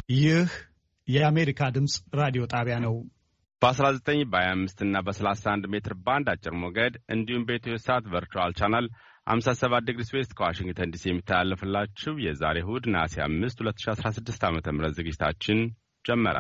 ይህ የአሜሪካ ድምጽ ራዲዮ ጣቢያ ነው። በ19 በ25 እና በ31 ሜትር ባንድ አጭር ሞገድ እንዲሁም በኢትዮ ሳት ቨርቹዋል ቻናል 57 ዲግሪ ዌስት ከዋሽንግተን ዲሲ የሚተላለፍላችሁ የዛሬ እሁድ ነሐሴ 5 2016 ዓ.ም ዝግጅታችን ጀመረ።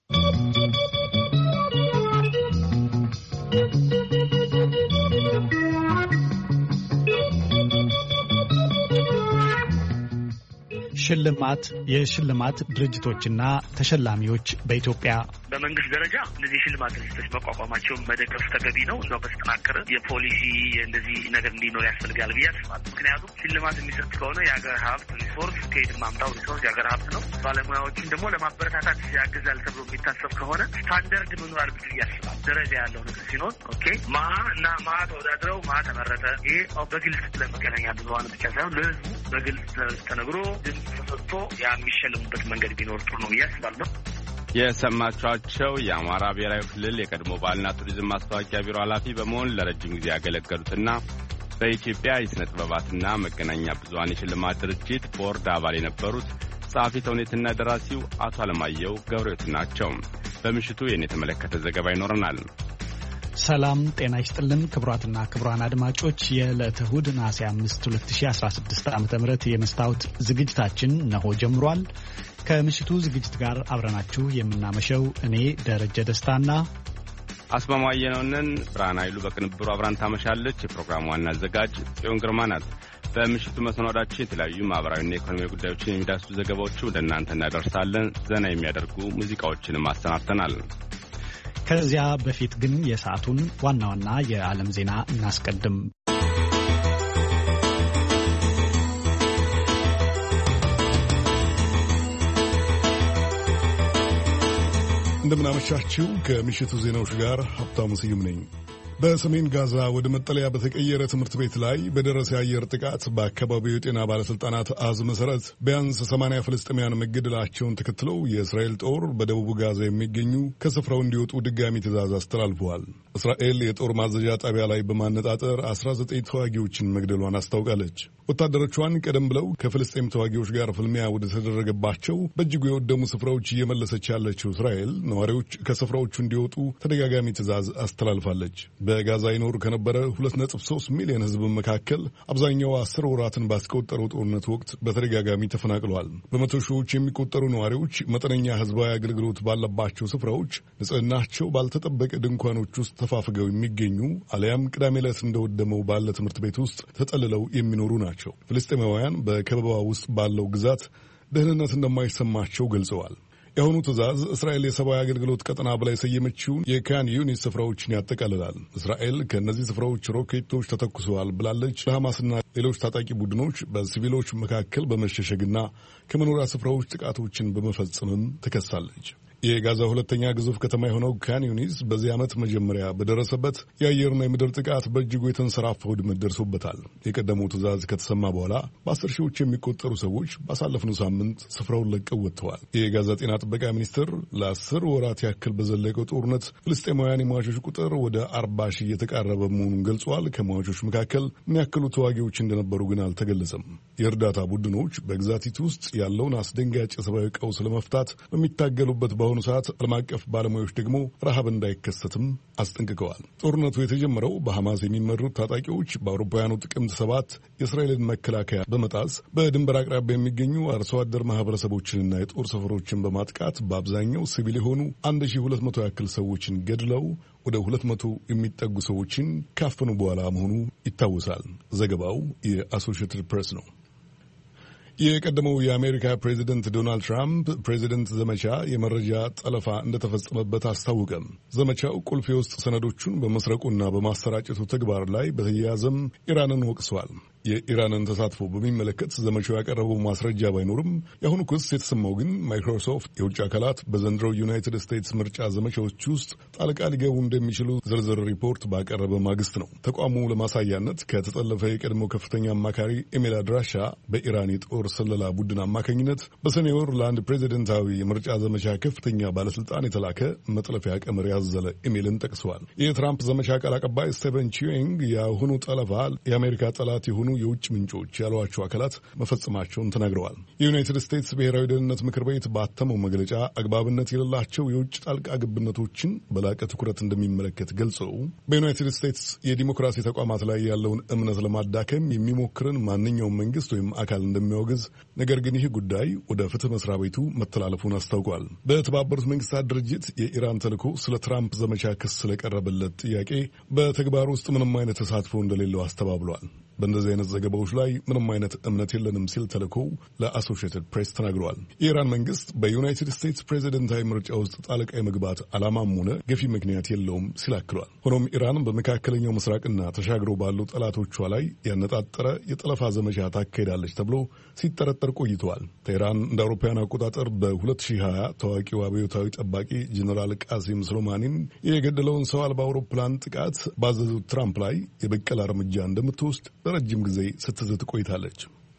የሽልማት ድርጅቶችና ተሸላሚዎች በኢትዮጵያ በመንግስት ደረጃ እነዚህ ሽልማት ድርጅቶች መቋቋማቸውን መደገፍ ተገቢ ነው። እዛው በተጠናከረ የፖሊሲ እንደዚህ ነገር እንዲኖር ያስፈልጋል ብዬ አስባለሁ። ምክንያቱም ሽልማት የሚሰጥ ከሆነ የሀገር ሀብት ሪሶርስ ከየት ማምጣው ሪሶርስ የሀገር ሀብት ነው። ባለሙያዎችን ደግሞ ለማበረታታት ያግዛል ተብሎ የሚታሰብ ከሆነ ስታንዳርድ መኖር አለበት ብዬ አስባለሁ። ደረጃ ያለው ነገር ሲኖር ማ ተወዳድረው ማ ተመረጠ፣ ይሄ በግልጽ ለመገናኛ ብዙኃን ብቻ ሳይሆን ለህዝቡ በግልጽ ተነግሮ ተሰጥቶ የሚሸለሙበት መንገድ ቢኖር ጥሩ ነው ብዬ አስባለሁ። የሰማችኋቸው የአማራ ብሔራዊ ክልል የቀድሞ ባህልና ቱሪዝም ማስታወቂያ ቢሮ ኃላፊ በመሆን ለረጅም ጊዜ ያገለገሉትና በኢትዮጵያ የሥነ ጥበባትና መገናኛ ብዙኃን የሽልማት ድርጅት ቦርድ አባል የነበሩት ጸሐፊ ተውኔትና ደራሲው አቶ አለማየሁ ገብረሕይወት ናቸው። በምሽቱ ይህን የተመለከተ ዘገባ ይኖረናል። ሰላም ጤና ይስጥልን ክቡራትና ክቡራን አድማጮች፣ የዕለተ እሁድ ነሐሴ 5 2016 ዓ.ም የመስታወት ዝግጅታችን ነሆ ጀምሯል። ከምሽቱ ዝግጅት ጋር አብረናችሁ የምናመሸው እኔ ደረጀ ደስታና አስማማየ ነውነን። ብርሃን ኃይሉ በቅንብሩ አብራን ታመሻለች። የፕሮግራሙ ዋና አዘጋጅ ጽዮን ግርማ ናት። በምሽቱ መሰናዷችን የተለያዩ ማህበራዊና ኢኮኖሚያዊ ጉዳዮችን የሚዳስሱ ዘገባዎች ወደ እናንተ እናደርሳለን። ዘና የሚያደርጉ ሙዚቃዎችንም አሰናድተናል። ከዚያ በፊት ግን የሰዓቱን ዋና ዋና የዓለም ዜና እናስቀድም። እንደምናመሻችሁ። ከምሽቱ ዜናዎች ጋር ሀብታሙ ስዩም ነኝ። በሰሜን ጋዛ ወደ መጠለያ በተቀየረ ትምህርት ቤት ላይ በደረሰ የአየር ጥቃት በአካባቢው የጤና ባለሥልጣናት አሃዝ መሠረት ቢያንስ 80 ፍልስጤማውያን መገደላቸውን ተከትለው የእስራኤል ጦር በደቡብ ጋዛ የሚገኙ ከስፍራው እንዲወጡ ድጋሚ ትዕዛዝ አስተላልፈዋል። እስራኤል የጦር ማዘዣ ጣቢያ ላይ በማነጣጠር 19 ተዋጊዎችን መግደሏን አስታውቃለች። ወታደሮቿን ቀደም ብለው ከፍልስጤም ተዋጊዎች ጋር ፍልሚያ ወደ ተደረገባቸው በእጅጉ የወደሙ ስፍራዎች እየመለሰች ያለችው እስራኤል ነዋሪዎች ከስፍራዎቹ እንዲወጡ ተደጋጋሚ ትዕዛዝ አስተላልፋለች። በጋዛ ይኖር ከነበረ 2.3 ሚሊዮን ሕዝብ መካከል አብዛኛው 10 ወራትን ባስቆጠረው ጦርነት ወቅት በተደጋጋሚ ተፈናቅለዋል። በመቶ ሺዎች የሚቆጠሩ ነዋሪዎች መጠነኛ ሕዝባዊ አገልግሎት ባለባቸው ስፍራዎች ንጽህናቸው ባልተጠበቀ ድንኳኖች ውስጥ ተፋፍገው የሚገኙ አሊያም ቅዳሜ ዕለት እንደወደመው ባለ ትምህርት ቤት ውስጥ ተጠልለው የሚኖሩ ናቸው። ፍልስጤማውያን በከበባ ውስጥ ባለው ግዛት ደህንነት እንደማይሰማቸው ገልጸዋል። የአሁኑ ትዕዛዝ እስራኤል የሰብአዊ አገልግሎት ቀጠና ብላ የሰየመችውን የካን ዩኒስ ስፍራዎችን ያጠቃልላል። እስራኤል ከእነዚህ ስፍራዎች ሮኬቶች ተተኩሰዋል ብላለች። ለሐማስና ሌሎች ታጣቂ ቡድኖች በሲቪሎች መካከል በመሸሸግና ከመኖሪያ ስፍራዎች ጥቃቶችን በመፈጸምም ትከሳለች። የጋዛ ሁለተኛ ግዙፍ ከተማ የሆነው ካን ዩኒስ በዚህ ዓመት መጀመሪያ በደረሰበት የአየርና የምድር ጥቃት በእጅጉ የተንሰራፋ ውድመት ደርሶበታል። የቀደመው ትዕዛዝ ከተሰማ በኋላ በ10 ሺዎች የሚቆጠሩ ሰዎች ባሳለፍነው ሳምንት ስፍራውን ለቀው ወጥተዋል። የጋዛ ጤና ጥበቃ ሚኒስቴር ለ10 ወራት ያክል በዘለቀው ጦርነት ፍልስጤማውያን የሟቾች ቁጥር ወደ 40 ሺህ እየተቃረበ መሆኑን ገልጿል። ከሟቾች መካከል ምን ያክሉ ተዋጊዎች እንደነበሩ ግን አልተገለጸም። የእርዳታ ቡድኖች በግዛቲቱ ውስጥ ያለውን አስደንጋጭ የሰብአዊ ቀውስ ለመፍታት በሚታገሉበት በአሁኑ ሰዓት ዓለም አቀፍ ባለሙያዎች ደግሞ ረሃብ እንዳይከሰትም አስጠንቅቀዋል። ጦርነቱ የተጀመረው በሐማስ የሚመሩት ታጣቂዎች በአውሮፓውያኑ ጥቅምት 7 የእስራኤልን መከላከያ በመጣስ በድንበር አቅራቢያ የሚገኙ አርሶ አደር ማህበረሰቦችንና የጦር ሰፈሮችን በማጥቃት በአብዛኛው ሲቪል የሆኑ 1200 ያክል ሰዎችን ገድለው ወደ 200 የሚጠጉ ሰዎችን ካፈኑ በኋላ መሆኑ ይታወሳል። ዘገባው የአሶሺየትድ ፕሬስ ነው። የቀደመው የአሜሪካ ፕሬዚደንት ዶናልድ ትራምፕ ፕሬዚደንት ዘመቻ የመረጃ ጠለፋ እንደተፈጸመበት አስታወቀ። ዘመቻው ቁልፍ የውስጥ ሰነዶቹን በመስረቁና በማሰራጨቱ ተግባር ላይ በተያያዘም ኢራንን ወቅሰዋል። የኢራንን ተሳትፎ በሚመለከት ዘመቻው ያቀረበው ማስረጃ ባይኖርም የአሁኑ ክስ የተሰማው ግን ማይክሮሶፍት የውጭ አካላት በዘንድሮው ዩናይትድ ስቴትስ ምርጫ ዘመቻዎች ውስጥ ጣልቃ ሊገቡ እንደሚችሉ ዝርዝር ሪፖርት ባቀረበ ማግስት ነው። ተቋሙ ለማሳያነት ከተጠለፈ የቀድሞ ከፍተኛ አማካሪ ኢሜል አድራሻ በኢራን የጦር ስለላ ቡድን አማካኝነት በሰኔ ወር ለአንድ ፕሬዚደንታዊ የምርጫ ዘመቻ ከፍተኛ ባለስልጣን የተላከ መጥለፊያ ቀመር ያዘለ ኢሜልን ጠቅሰዋል። የትራምፕ ዘመቻ ቃል አቀባይ ስቴቨን ቺዊንግ የአሁኑ ጠለፋ የአሜሪካ ጠላት የሆኑ የውጭ ምንጮች ያሏቸው አካላት መፈጸማቸውን ተናግረዋል። የዩናይትድ ስቴትስ ብሔራዊ ደህንነት ምክር ቤት ባተመው መግለጫ አግባብነት የሌላቸው የውጭ ጣልቃ ገብነቶችን በላቀ ትኩረት እንደሚመለከት ገልጸው በዩናይትድ ስቴትስ የዲሞክራሲ ተቋማት ላይ ያለውን እምነት ለማዳከም የሚሞክርን ማንኛውም መንግስት ወይም አካል እንደሚያወግዝ፣ ነገር ግን ይህ ጉዳይ ወደ ፍትህ መስሪያ ቤቱ መተላለፉን አስታውቋል። በተባበሩት መንግስታት ድርጅት የኢራን ተልዕኮ ስለ ትራምፕ ዘመቻ ክስ ስለቀረበለት ጥያቄ በተግባር ውስጥ ምንም አይነት ተሳትፎ እንደሌለው አስተባብሏል። በእንደዚህ አይነት ዘገባዎች ላይ ምንም አይነት እምነት የለንም ሲል ተልዕኮው ለአሶሺየትድ ፕሬስ ተናግረዋል። የኢራን መንግስት በዩናይትድ ስቴትስ ፕሬዚደንታዊ ምርጫ ውስጥ ጣልቃ የመግባት ዓላማም ሆነ ገፊ ምክንያት የለውም ሲል አክሏል። ሆኖም ኢራን በመካከለኛው ምስራቅና ተሻግረው ባሉ ጠላቶቿ ላይ ያነጣጠረ የጠለፋ ዘመቻ ታካሄዳለች ተብሎ ሲጠረጠር ቆይተዋል። teheran እንደ አውሮፓውያን አቆጣጠር በ2020 ታዋቂው አብዮታዊ ጠባቂ ጀነራል ቃሲም ሱሌማኒን የገደለውን ሰው አልባ አውሮፕላን ጥቃት ባዘዙት ትራምፕ ላይ የበቀል እርምጃ እንደምትወስድ ለረጅም ጊዜ ስትዝት ቆይታለች።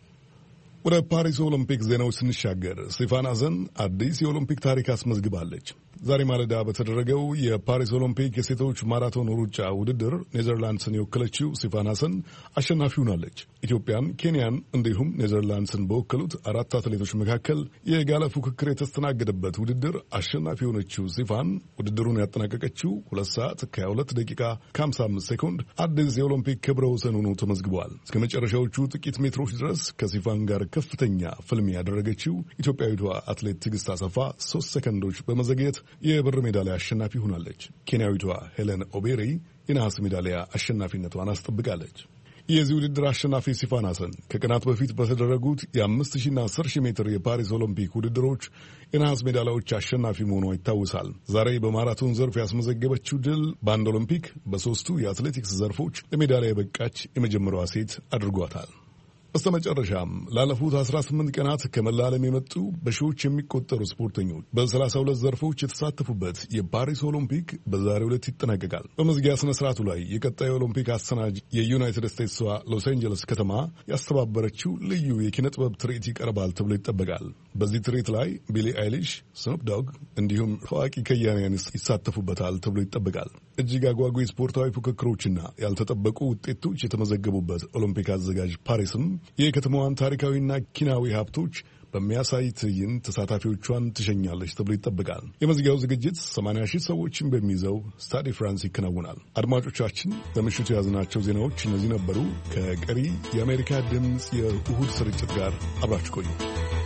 ወደ ፓሪስ ኦሎምፒክ ዜናዎች ስንሻገር ስቴፋን ሃሰን አዲስ የኦሎምፒክ ታሪክ አስመዝግባለች። ዛሬ ማለዳ በተደረገው የፓሪስ ኦሎምፒክ የሴቶች ማራቶን ሩጫ ውድድር ኔዘርላንድስን የወከለችው ስቴፋን ሃሰን አሸናፊ ሆናለች። ኢትዮጵያን፣ ኬንያን እንዲሁም ኔዘርላንድስን በወከሉት 4 አትሌቶች መካከል የጋለ ፉክክር የተስተናገደበት ውድድር አሸናፊ የሆነችው ስቴፋን ውድድሩን ያጠናቀቀችው 2 ሰዓት ከ22 ደቂቃ ከ55 ሴኮንድ አዲስ የኦሎምፒክ ክብረ ወሰን ሆኖ ተመዝግቧል። እስከ መጨረሻዎቹ ጥቂት ሜትሮች ድረስ ከስቴፋን ጋር ከፍተኛ ፍልሚያ ያደረገችው ኢትዮጵያዊቷ አትሌት ትዕግስት አሰፋ 3 ሰከንዶች በመዘግየት የብር ሜዳሊያ አሸናፊ ሆናለች። ኬንያዊቷ ሄለን ኦቤሪ የነሐስ ሜዳሊያ አሸናፊነቷን አስጠብቃለች። የዚህ ውድድር አሸናፊ ስቴፋን ሃሰን ከቀናት በፊት በተደረጉት የ5,000ና 10,000 ሜትር የፓሪስ ኦሎምፒክ ውድድሮች የነሐስ ሜዳሊያዎች አሸናፊ መሆኗ ይታወሳል። ዛሬ በማራቶን ዘርፍ ያስመዘገበችው ድል በአንድ ኦሎምፒክ በ3ቱ የአትሌቲክስ ዘርፎች ለሜዳሊያ የበቃች የመጀመሪያዋ ሴት አድርጓታል። በስተመጨረሻም ላለፉት 18 ቀናት ከመላ ዓለም የመጡ በሺዎች የሚቆጠሩ ስፖርተኞች በ32 ዘርፎች የተሳተፉበት የፓሪስ ኦሎምፒክ በዛሬው ዕለት ይጠናቀቃል። በመዝጊያ ስነ ስርዓቱ ላይ የቀጣዩ ኦሎምፒክ አሰናጅ የዩናይትድ ስቴትሷ ሎስ አንጀለስ ከተማ ያስተባበረችው ልዩ የኪነ ጥበብ ትርኢት ይቀርባል ተብሎ ይጠበቃል። በዚህ ትርኢት ላይ ቢሊ አይሊሽ፣ ስኖፕ ዶግ እንዲሁም ታዋቂ ከያንያን ይሳተፉበታል ተብሎ ይጠበቃል። እጅግ አጓጊ ስፖርታዊ ፉክክሮችና ያልተጠበቁ ውጤቶች የተመዘገቡበት ኦሎምፒክ አዘጋጅ ፓሪስም የከተማዋን ታሪካዊና ኪናዊ ሀብቶች በሚያሳይ ትዕይንት ተሳታፊዎቿን ትሸኛለች ተብሎ ይጠበቃል። የመዝጊያው ዝግጅት 80,000 ሰዎችን በሚይዘው ስታዲ ፍራንስ ይከናወናል። አድማጮቻችን፣ ለምሽቱ የያዝናቸው ዜናዎች እነዚህ ነበሩ። ከቀሪ የአሜሪካ ድምፅ የእሁድ ስርጭት ጋር አብራችሁ ቆዩ።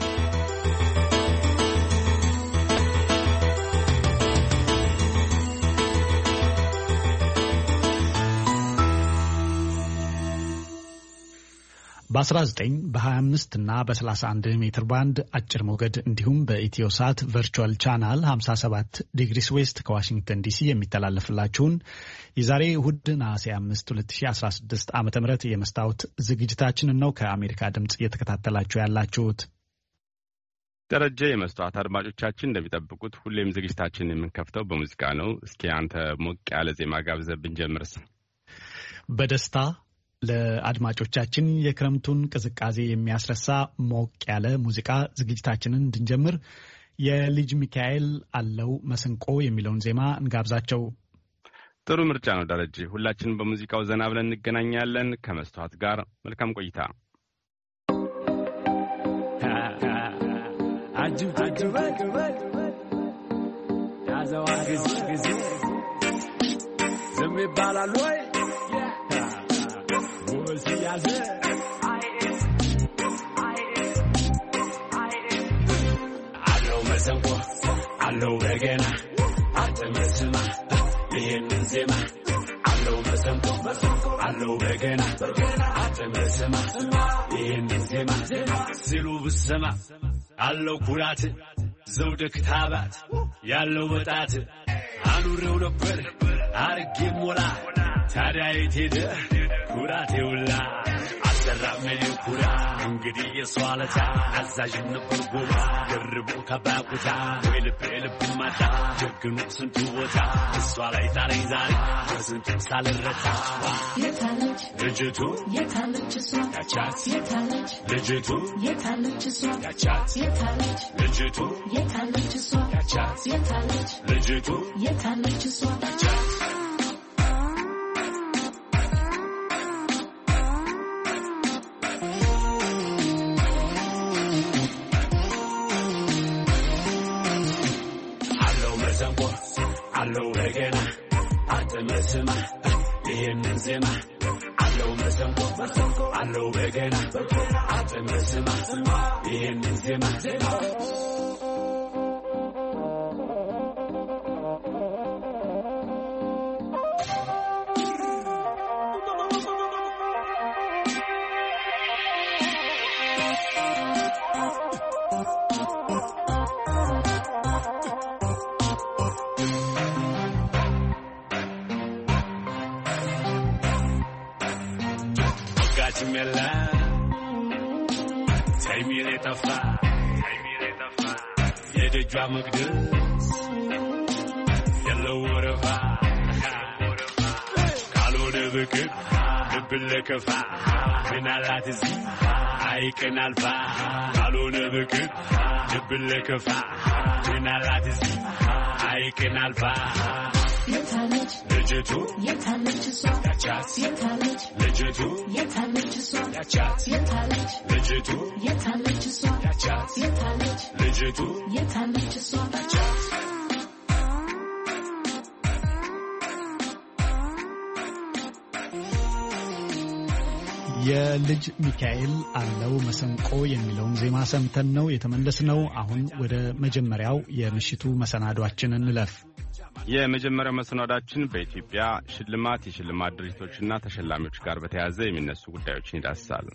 በ19 በ25 እና በ31 ሜትር ባንድ አጭር ሞገድ እንዲሁም በኢትዮሳት ቨርቹዋል ቻናል 57 ዲግሪስ ዌስት ከዋሽንግተን ዲሲ የሚተላለፍላችሁን የዛሬ እሁድ ነሐሴ 5 2016 ዓ.ም የመስታወት ዝግጅታችንን ነው ከአሜሪካ ድምፅ እየተከታተላችሁ ያላችሁት። ደረጀ፣ የመስታወት አድማጮቻችን እንደሚጠብቁት ሁሌም ዝግጅታችንን የምንከፍተው በሙዚቃ ነው። እስኪ አንተ ሞቅ ያለ ዜማ ጋብዘህ ብንጀምርስ? በደስታ ለአድማጮቻችን የክረምቱን ቅዝቃዜ የሚያስረሳ ሞቅ ያለ ሙዚቃ ዝግጅታችንን እንድንጀምር የልጅ ሚካኤል አለው መሰንቆ የሚለውን ዜማ እንጋብዛቸው። ጥሩ ምርጫ ነው ደረጀ። ሁላችንም በሙዚቃው ዘና ብለን እንገናኛለን። ከመስታወት ጋር መልካም ቆይታ። አለው መሰንቆ አለው በገና አትመስማ ይሄንን ዜማ አለው መሰንቆ አለው በገና አትመስማ ይሄንን ዜማ ሲሉ ብሰማ አለው ኩራት ዘውደ ክታባት ያለው ወጣት አኑሬው ነበር አርጌ ሞላ ታዲያ የት ሄደ ኩራቴ ውላ አሰራመኔ ኩራ እንግዲህ የሷለታ አዛዥም ነበር ጎባ ደርቦ ከባቁታ ወይ ልብ ማታ ጀግኑ ስንቱ ቦታ እሷ ላይ ጣለኝ ዛሬ በስንቱ ሳልረታ የታለች ልጅቱ የታለች እሷ ያቻት የታለች ልጅቱ የታለች እሷ ያቻት የታለች ልጅቱ የታለች እሷ ያቻት የታለች ልጅቱ የታለች እሷ ያቻት አትመስማ ይሄንን ዜማ አለው መሰንቆ አለው በገና አትመስማ ይሄንን ዜማ Mela Taimile tafa Yede drama gdus Yellow whatever Kalo de bekip Dibble kafa Minalatizi Aiken alfa Kalo de bekip Dibble kafa Minalatizi Aiken alfa የታለች ልጅቱ የታለች እሷ ያቻት የታለች ልጅቱ የታለች እሷ ያቻት የታለች ልጅቱ የታለች እሷ ያቻት የታለች ልጅቱ የታለች እሷ ያቻት የልጅ ሚካኤል አለው መሰንቆ የሚለውን ዜማ ሰምተን ነው የተመለስነው። አሁን ወደ መጀመሪያው የምሽቱ መሰናዷችን እንለፍ። የመጀመሪያው መሰናዷችን በኢትዮጵያ ሽልማት፣ የሽልማት ድርጅቶችና ተሸላሚዎች ጋር በተያያዘ የሚነሱ ጉዳዮችን ይዳስሳል።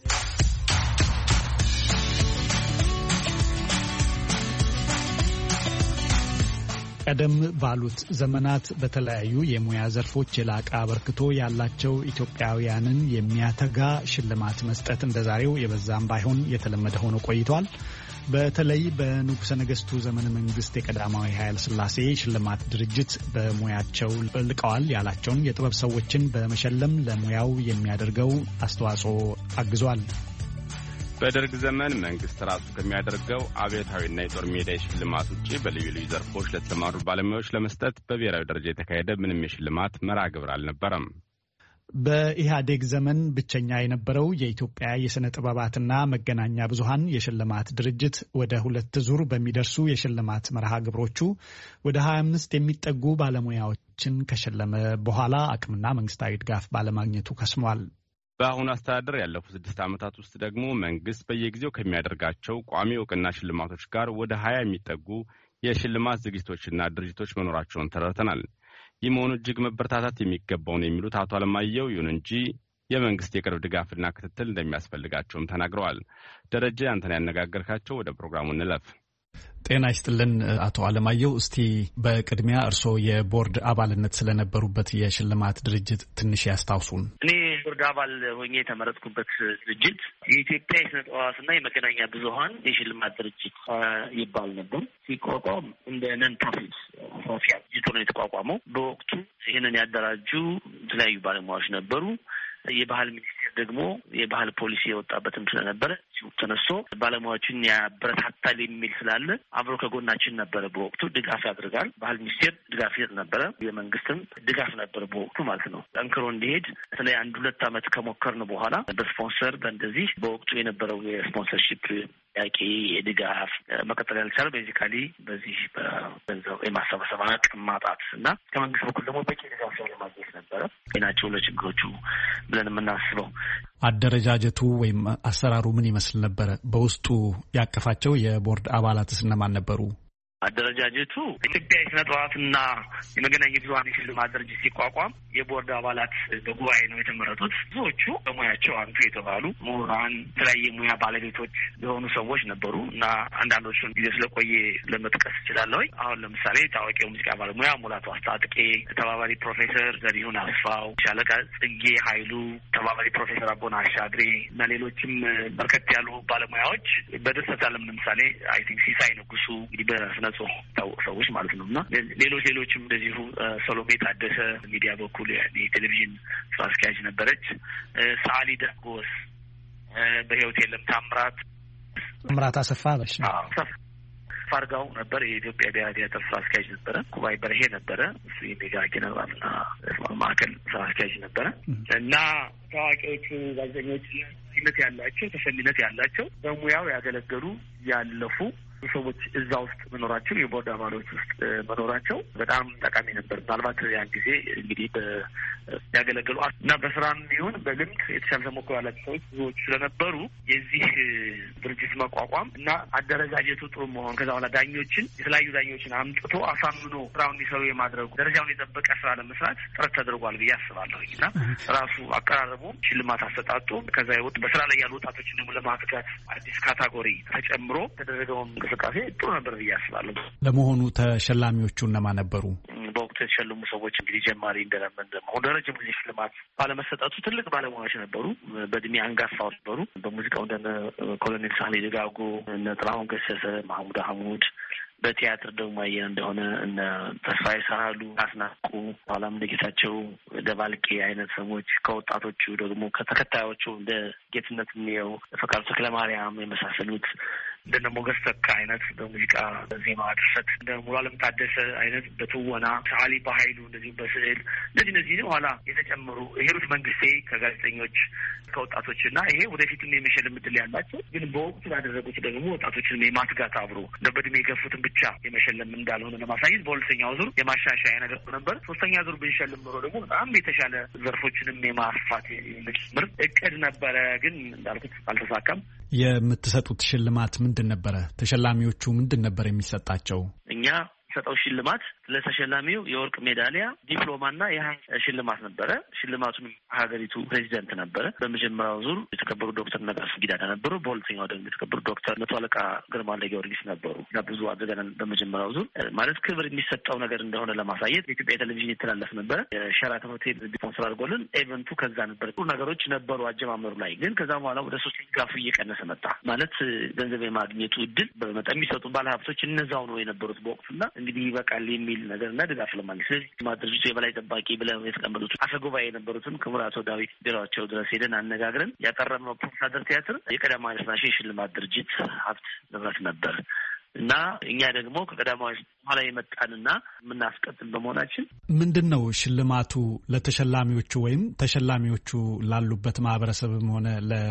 ቀደም ባሉት ዘመናት በተለያዩ የሙያ ዘርፎች የላቀ አበርክቶ ያላቸው ኢትዮጵያውያንን የሚያተጋ ሽልማት መስጠት እንደዛሬው የበዛም ባይሆን የተለመደ ሆኖ ቆይቷል። በተለይ በንጉሠ ነገሥቱ ዘመነ መንግስት የቀዳማዊ ኃይለ ሥላሴ ሽልማት ድርጅት በሙያቸው ልቀዋል ያላቸውን የጥበብ ሰዎችን በመሸለም ለሙያው የሚያደርገው አስተዋጽኦ አግዟል። በደርግ ዘመን መንግስት ራሱ ከሚያደርገው አብዮታዊና የጦር ሜዳ የሽልማት ውጪ በልዩ ልዩ ዘርፎች ለተሰማሩ ባለሙያዎች ለመስጠት በብሔራዊ ደረጃ የተካሄደ ምንም የሽልማት መርሃ ግብር አልነበረም። በኢህአዴግ ዘመን ብቸኛ የነበረው የኢትዮጵያ የሥነ ጥበባትና መገናኛ ብዙሃን የሽልማት ድርጅት ወደ 2 ዙር በሚደርሱ የሽልማት መርሃ ግብሮቹ ወደ 25 የሚጠጉ ባለሙያዎችን ከሸለመ በኋላ አቅምና መንግስታዊ ድጋፍ ባለማግኘቱ ከስሟል። በአሁኑ አስተዳደር ያለፉት 6 ዓመታት ውስጥ ደግሞ መንግስት በየጊዜው ከሚያደርጋቸው ቋሚ እውቅና ሽልማቶች ጋር ወደ 20 የሚጠጉ የሽልማት ዝግጅቶችና ድርጅቶች መኖራቸውን ተረድተናል። ይህ መሆኑ እጅግ መበረታታት የሚገባው ነው የሚሉት አቶ አለማየሁ፣ ይሁን እንጂ የመንግስት የቅርብ ድጋፍና ክትትል እንደሚያስፈልጋቸውም ተናግረዋል። ደረጃ አንተን ያነጋገርካቸው፣ ወደ ፕሮግራሙ እንለፍ። ጤና ይስጥልን አቶ አለማየሁ፣ እስቲ በቅድሚያ እርስዎ የቦርድ አባልነት ስለነበሩበት የሽልማት ድርጅት ትንሽ ያስታውሱን። እኔ ቦርድ አባል ሆኜ የተመረጥኩበት ድርጅት የኢትዮጵያ የሥነ ጥበባትና የመገናኛ ብዙኃን የሽልማት ድርጅት ይባል ነበር። ሲቋቋም እንደ ነን ፕሮፊት ሶሻል ድርጅት ነው የተቋቋመው። በወቅቱ ይህንን ያደራጁ የተለያዩ ባለሙያዎች ነበሩ። የባህል ሚኒስቴር ደግሞ የባህል ፖሊሲ የወጣበትም ስለነበረ ተነስቶ ባለሙያዎችን ያበረታታል የሚል ስላለ አብሮ ከጎናችን ነበረ። በወቅቱ ድጋፍ ያደርጋል። ባህል ሚኒስቴር ድጋፍ ይሰጥ ነበረ። የመንግስትም ድጋፍ ነበረ በወቅቱ ማለት ነው። ጠንክሮ እንዲሄድ በተለይ 1-2 ዓመት ከሞከርን በኋላ በስፖንሰር በእንደዚህ በወቅቱ የነበረው የስፖንሰርሺፕ ጥያቄ የድጋፍ መቀጠል ያልቻለ ቤዚካሊ በዚህ በገንዘብ የማሰባሰብ አቅም ማጣት እና ከመንግስት በኩል ደግሞ በቂ ድጋፍ ለማግኘት ነበረ ናቸው ለችግሮቹ ብለን የምናስበው። አደረጃጀቱ ወይም አሰራሩ ምን ይመስል ነበረ? በውስጡ ያቀፋቸው የቦርድ አባላትስ እነማን ነበሩ? አደረጃጀቱ ኢትዮጵያ የሥነ ጥበባትና የመገናኛ ብዙኃን የሽልማት ድርጅት ሲቋቋም የቦርድ አባላት በጉባኤ ነው የተመረጡት። ብዙዎቹ በሙያቸው አንቱ የተባሉ ምሁራን፣ የተለያየ ሙያ ባለቤቶች የሆኑ ሰዎች ነበሩ እና አንዳንዶቹን ጊዜ ስለቆየ ለመጥቀስ እችላለሁ። አሁን ለምሳሌ ታዋቂው ሙዚቃ ባለሙያ ሙላቱ አስታጥቄ፣ ተባባሪ ፕሮፌሰር ዘሪሁን አስፋው፣ ሻለቃ ጽጌ ኃይሉ፣ ተባባሪ ፕሮፌሰር አቦና አሻግሬ እና ሌሎችም በርከት ያሉ ባለሙያዎች በድርሰት ዓለም ለምሳሌ አይ ቲንክ ሲሳይ ንጉሱ እንግዲህ በስነ ሰዎች ማለት ነው እና ሌሎችም እንደዚሁ ሰሎሜ ታደሰ ሚዲያ በኩል የቴሌቪዥን ስራ አስኪያጅ ነበረች። ሰዓሊ ደጎስ በህይወት የለም። ታምራት አሰፋ ፋርጋው ነበር። የኢትዮጵያ ብሔራዊ ቲያትር ስራ አስኪያጅ ነበረ። ኩባይ በርሄ ነበረ። እሱ የሜጋ ኪነጥበብና ማዕከል ስራ አስኪያጅ ነበረ እና ታዋቂዎቹ ጋዜጠኞች ተሰሚነት ያላቸው በሙያው ያገለገሉ ያለፉ ሰዎች እዛ ውስጥ መኖራቸው የቦርድ አባሎች ውስጥ መኖራቸው በጣም ጠቃሚ ነበር። ምናልባት ያን ጊዜ እንግዲህ ያገለገሉ እና በስራም ይሁን በልምድ የተሻለ ተሞክሮ ያላቸው ሰዎች ብዙዎች ስለነበሩ የዚህ ድርጅት መቋቋም እና አደረጃጀቱ ጥሩ መሆን ከዛ በኋላ የተለያዩ ዳኞችን አምጥቶ አሳምኖ ስራውን እንዲሰሩ የማድረጉ ደረጃውን የጠበቀ ስራ ለመስራት ጥረት ተደርጓል ብዬ አስባለሁ እና ራሱ አቀራረቡ ሽልማት አሰጣጡ ከዛ በስራ ላይ ያሉ ወጣቶችን ደግሞ ለማፍጋት አዲስ ካታጎሪ ተጨምሮ ተደረገውን እንቅስቃሴ ጥሩ ነበር ብዬ አስባለሁ። ለመሆኑ ተሸላሚዎቹ እነማን ነበሩ? በወቅቱ የተሸለሙ ሰዎች እንግዲህ ጀማሪ እንደለመን ደግሞ ረጅም ጊዜ ሽልማት ባለመሰጠቱ ትልቅ ባለሙያዎች ነበሩ። በእድሜ አንጋፋው ነበሩ። በሙዚቃው እንደነ ኮሎኔል ሳህሌ ደጋጎ፣ እነ ጥላሁን ገሰሰ፣ ማህሙድ አህሙድ፣ በቲያትር ደግሞ አየን እንደሆነ እነ ተስፋዬ ሳህሉ፣ አስናቁ፣ ኋላም ጌታቸው ደባልቄ አይነት ሰዎች ከወጣቶቹ ደግሞ ከተከታዮቹ እንደ ጌትነት እንየው፣ ፈቃዱ ተክለማርያም የመሳሰሉት እንደነ ሞገስ ተካ አይነት በሙዚቃ ዜማ ድርሰት እንደ ሙሉዓለም ታደሰ አይነት በትወና ሰዓሊ በኃይሉ እንደዚሁ በስዕል እነዚህ ኋላ የተጨመሩ ሂሩት መንግስቴ ከጋዜጠኞች ከወጣቶች እና ይሄ ወደፊትም የመሸለም ዕድል ያላቸው ግን በወቅቱ ያደረጉት ደግሞ ወጣቶችን የማትጋት አብሮ በእድሜ የገፉትን ብቻ የመሸለም እንዳልሆነ ለማሳየት በሁለተኛው ዙር የማሻሻያ ነገር ነበር። ሶስተኛ ዙር ብንሸልም ኖሮ ደግሞ በጣም የተሻለ ዘርፎችንም የማስፋት ምርጥ እቅድ ነበረ። ግን እንዳልኩት አልተሳካም። የምትሰጡት ሽልማት ምንድን ነበረ? ተሸላሚዎቹ ምንድን ነበር የሚሰጣቸው? እኛ ሰጠው ሽልማት ለተሸላሚው የወርቅ ሜዳሊያ፣ ዲፕሎማና ሽልማት ነበረ። ሽልማቱን ሀገሪቱ ፕሬዚደንት ነበረ። በመጀመሪያው ዙር የተከበሩ ዶክተር ነጋሶ ጊዳዳ ነበሩ። በሁለተኛው ደግሞ የተከበሩ ዶክተር መቶ አለቃ ግርማ ለጊዮርጊስ ነበሩ እና ብዙ አድርገናል። በመጀመሪያው ዙር ማለት ክብር የሚሰጠው ነገር እንደሆነ ለማሳየት የኢትዮጵያ ቴሌቪዥን የተላለፍ ነበረ። የሸራተን ሆቴል ስፖንሰር አድርጎልን ኤቨንቱ ከዛ ነበር። ጥሩ ነገሮች ነበሩ አጀማመሩ ላይ። ግን ከዛ በኋላ ወደ ሶስተኛ ጋፉ እየቀነሰ መጣ። ማለት ገንዘብ የማግኘቱ እድል በመጠን የሚሰጡ ባለሀብቶች እነዛው ነው የነበሩት በወቅቱና እንግዲህ ይበቃል የሚል ነገርና ድጋፍ ለማግኘት ስለዚህ ድርጅቱ የበላይ ጠባቂ ብለው የተቀመጡት አፈ ጉባኤ የነበሩትን ክቡር አቶ ዳዊት ቢሮአቸው ድረስ ሄደን አነጋግረን ያቀረብነው ፕሮፌሰር ቲያትር የቀዳማዊ ኃይለ ሥላሴ የሽልማት ድርጅት ሀብት ንብረት ነበር እና እኛ ደግሞ ከቀዳማዊ ኋላ የመጣንና የምናስቀጥል በመሆናችን ምንድን ነው ሽልማቱ ለተሸላሚዎቹ ወይም ተሸላሚዎቹ ላሉበት ማህበረሰብም ሆነ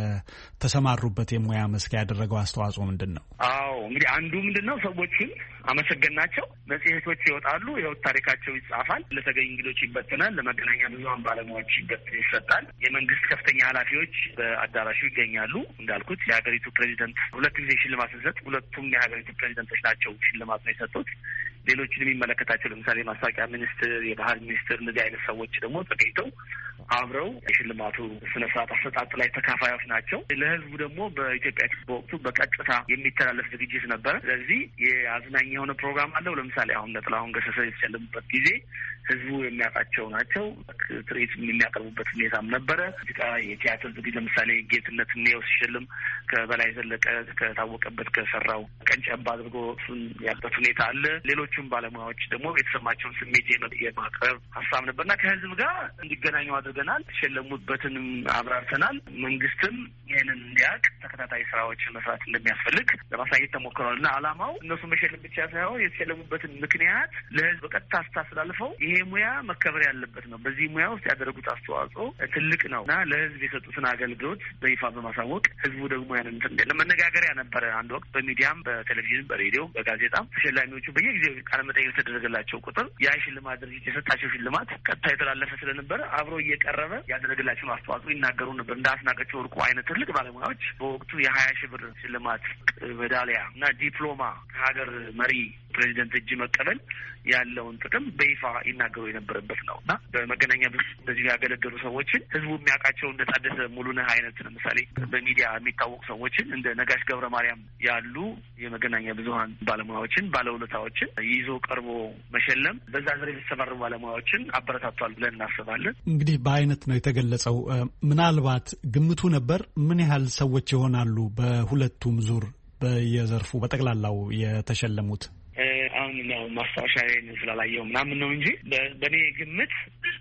ለተሰማሩበት የሙያ መስክ ያደረገው አስተዋጽኦ ምንድን ነው? አዎ እንግዲህ አንዱ ምንድን ነው ሰዎችን አመሰገናቸው። መጽሔቶች ይወጣሉ፣ የህይወት ታሪካቸው ይጻፋል፣ ለተገኙ እንግዶች ይበተናል፣ ለመገናኛ ብዙኃን ባለሙያዎች ይሰጣል። የመንግስት ከፍተኛ ኃላፊዎች በአዳራሹ ይገኛሉ። እንዳልኩት የሀገሪቱ ፕሬዚደንት 2 ጊዜ ሽልማት ስንሰጥ 2ቱም የሀገሪቱ ፕሬዚደንቶች ናቸው ሽልማት ነው የሰጡት። ሌሎችን የሚመለከታቸው ለምሳሌ የማስታወቂያ ሚኒስትር፣ የባህል ሚኒስትር እንደዚህ አይነት ሰዎች ደግሞ ተገኝተው አብረው የሽልማቱ ስነ ስርዓት አሰጣጥ ላይ ተካፋዮች ናቸው። ለህዝቡ ደግሞ በኢትዮጵያ በወቅቱ በቀጥታ የሚተላለፍ ዝግጅት ነበረ። ስለዚህ የአዝናኝ የሆነ ፕሮግራም አለው። ለምሳሌ አሁን ለጥላሁን ገሰሰ የተሸለሙበት ጊዜ ህዝቡ የሚያውቃቸው ናቸው። ትርኢት የሚያቀርቡበት ሁኔታም ነበረ። የቲያትር ዝግጅት ለምሳሌ ጌትነት እንየው ሲሸልም ከበላይ ዘለቀ ከታወቀበት ከሰራው ቀንጨብ አድርጎ እሱን ያበት ሁኔታ አለ። ሌሎቹም ባለሙያዎች ደግሞ የተሰማቸውን ስሜት የማቅረብ ሀሳብ ነበርና ከህዝብ ጋር እንዲገናኙ አድርገናል። የተሸለሙበትንም አብራርተናል። መንግስትም ይህንን እንዲያውቅ ተከታታይ ስራዎችን መስራት እንደሚያስፈልግ ለማሳየት ተሞክሯል እና ዓላማው እነሱ መሸለም ብቻ ሳይሆን የተሸለሙበትን ምክንያት ለህዝብ በቀጥታ ስታስተላልፈው ይሄ ሙያ መከበር ያለበት ነው፣ በዚህ ሙያ ውስጥ ያደረጉት አስተዋጽኦ ትልቅ ነው እና ለህዝብ የሰጡትን አገልግሎት በይፋ በማሳወቅ ህዝቡ ደግሞ ያንን ለመነጋገሪያ ነበረ። አንድ ወቅት በሚዲያም በቴሌቪዥን፣ በሬዲዮ፣ በጋዜጣም ተሸላሚዎቹ በየጊዜው ቃለ መጠይቅ የተደረገላቸው ቁጥር ያ ሽልማት ድርጅት የሰጣቸው ሽልማት ቀጥታ የተላለፈ ስለነበረ አብሮ እየቀረበ ያደረገላቸውን አስተዋጽኦ ይናገሩ ነበር። እንደ አስናቀች ወርቁ አይነት ትልቅ ባለሙያዎች በወቅቱ የ20,000 ብር ሽልማት ሜዳሊያ እና ዲፕሎማ ከሀገር መሪ ፕሬዚደንት እጅ መቀበል ያለውን ጥቅም በይፋ ይናገሩ የነበረበት ነው እና በመገናኛ ብዙ እንደዚህ ያገለገሉ ሰዎችን ህዝቡ የሚያውቃቸው እንደ ታደሰ ሙሉነህ አይነት ለምሳሌ በሚዲያ የሚታወቁ ሰዎችን እንደ ነጋሽ ገብረ ማርያም ያሉ የመገናኛ ብዙኃን ባለሙያዎችን ባለውለታዎችን ይዞ ቀርቦ መሸለም በዛ ዘርፍ የተሰማሩ ባለሙያዎችን አበረታቷል ብለን እናስባለን። እንግዲህ በአይነት ነው የተገለጸው። ምናልባት ግምቱ ነበር ምን ያህል ሰዎች ይሆናሉ በሁለቱም ዙር በየዘርፉ በጠቅላላው የተሸለሙት? አሁን ነው ማስታወሻ ስላላየው ምናምን ነው እንጂ በእኔ ግምት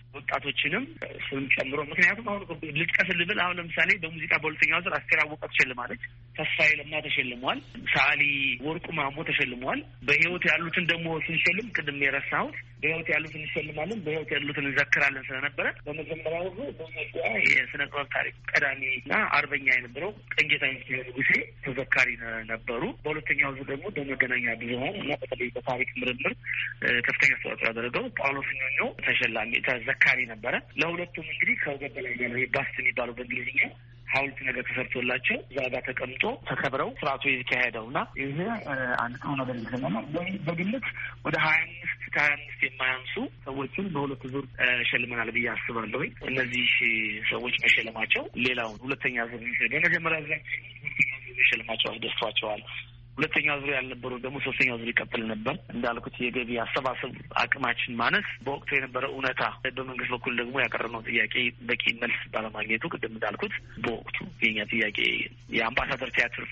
ወጣቶችንም ስም ጨምሮ ምክንያቱም አሁን ልጥቀስልህ ብል አሁን ለምሳሌ በሙዚቃ በሁለተኛው ዙር አስቴር አወቀ ተሸልማለች። ተስፋዬ ለማ ተሸልሟል። ሳሊ ወርቁ ማሞ ተሸልሟል። በህይወት ያሉትን ደግሞ ስንሸልም ቅድም የረሳሁት በህይወት ያሉትን እንሸልማለን፣ በህይወት ያሉትን እንዘክራለን ስለነበረ በመጀመሪያው በኢትዮጵያ የስነ ጥበብ ታሪክ ቀዳሚና አርበኛ የነበረው ቀንጌታ ንጉሴ ተዘካሪ ነበሩ። በሁለተኛው ዙር ደግሞ በመገናኛ ብዙኃን እና በተለይ በታሪክ ምርምር ከፍተኛ አስተዋጽኦ ያደረገው ጳውሎስ ኞኞ ተሸላሚ ተዘካሪ ነበረ። ለሁለቱም እንግዲህ ከወገብ በላይ ያለው ባስት የሚባለው በእንግሊዝኛ ሐውልት ነገር ተሰርቶላቸው እዛ ጋር ተቀምጦ ተከብረው ስርዓቱ የተካሄደውና ይሄ አንድ ጥሩ ነገር ይመስለኛል። በግምት ወደ 25 የማያንሱ ሰዎችን በሁለት ዙር ሸልመናል ብዬ አስባለሁ። እነዚህ ሰዎች መሸለማቸው ሌላውን ሁለተኛ ዙር በመጀመሪያ ዙር መሸለማቸው አስደስቷቸዋል። ሁለተኛው ዙር ያልነበረው ደግሞ ሶስተኛው ዙር ይቀጥል ነበር። እንዳልኩት የገቢ አሰባሰብ አቅማችን ማነስ፣ በወቅቱ የነበረ እውነታ፣ በመንግስት በኩል ደግሞ ያቀረብነው ጥያቄ በቂ መልስ ባለማግኘቱ ቅድም እንዳልኩት በወቅቱ የኛ ጥያቄ የአምባሳደር ቲያትር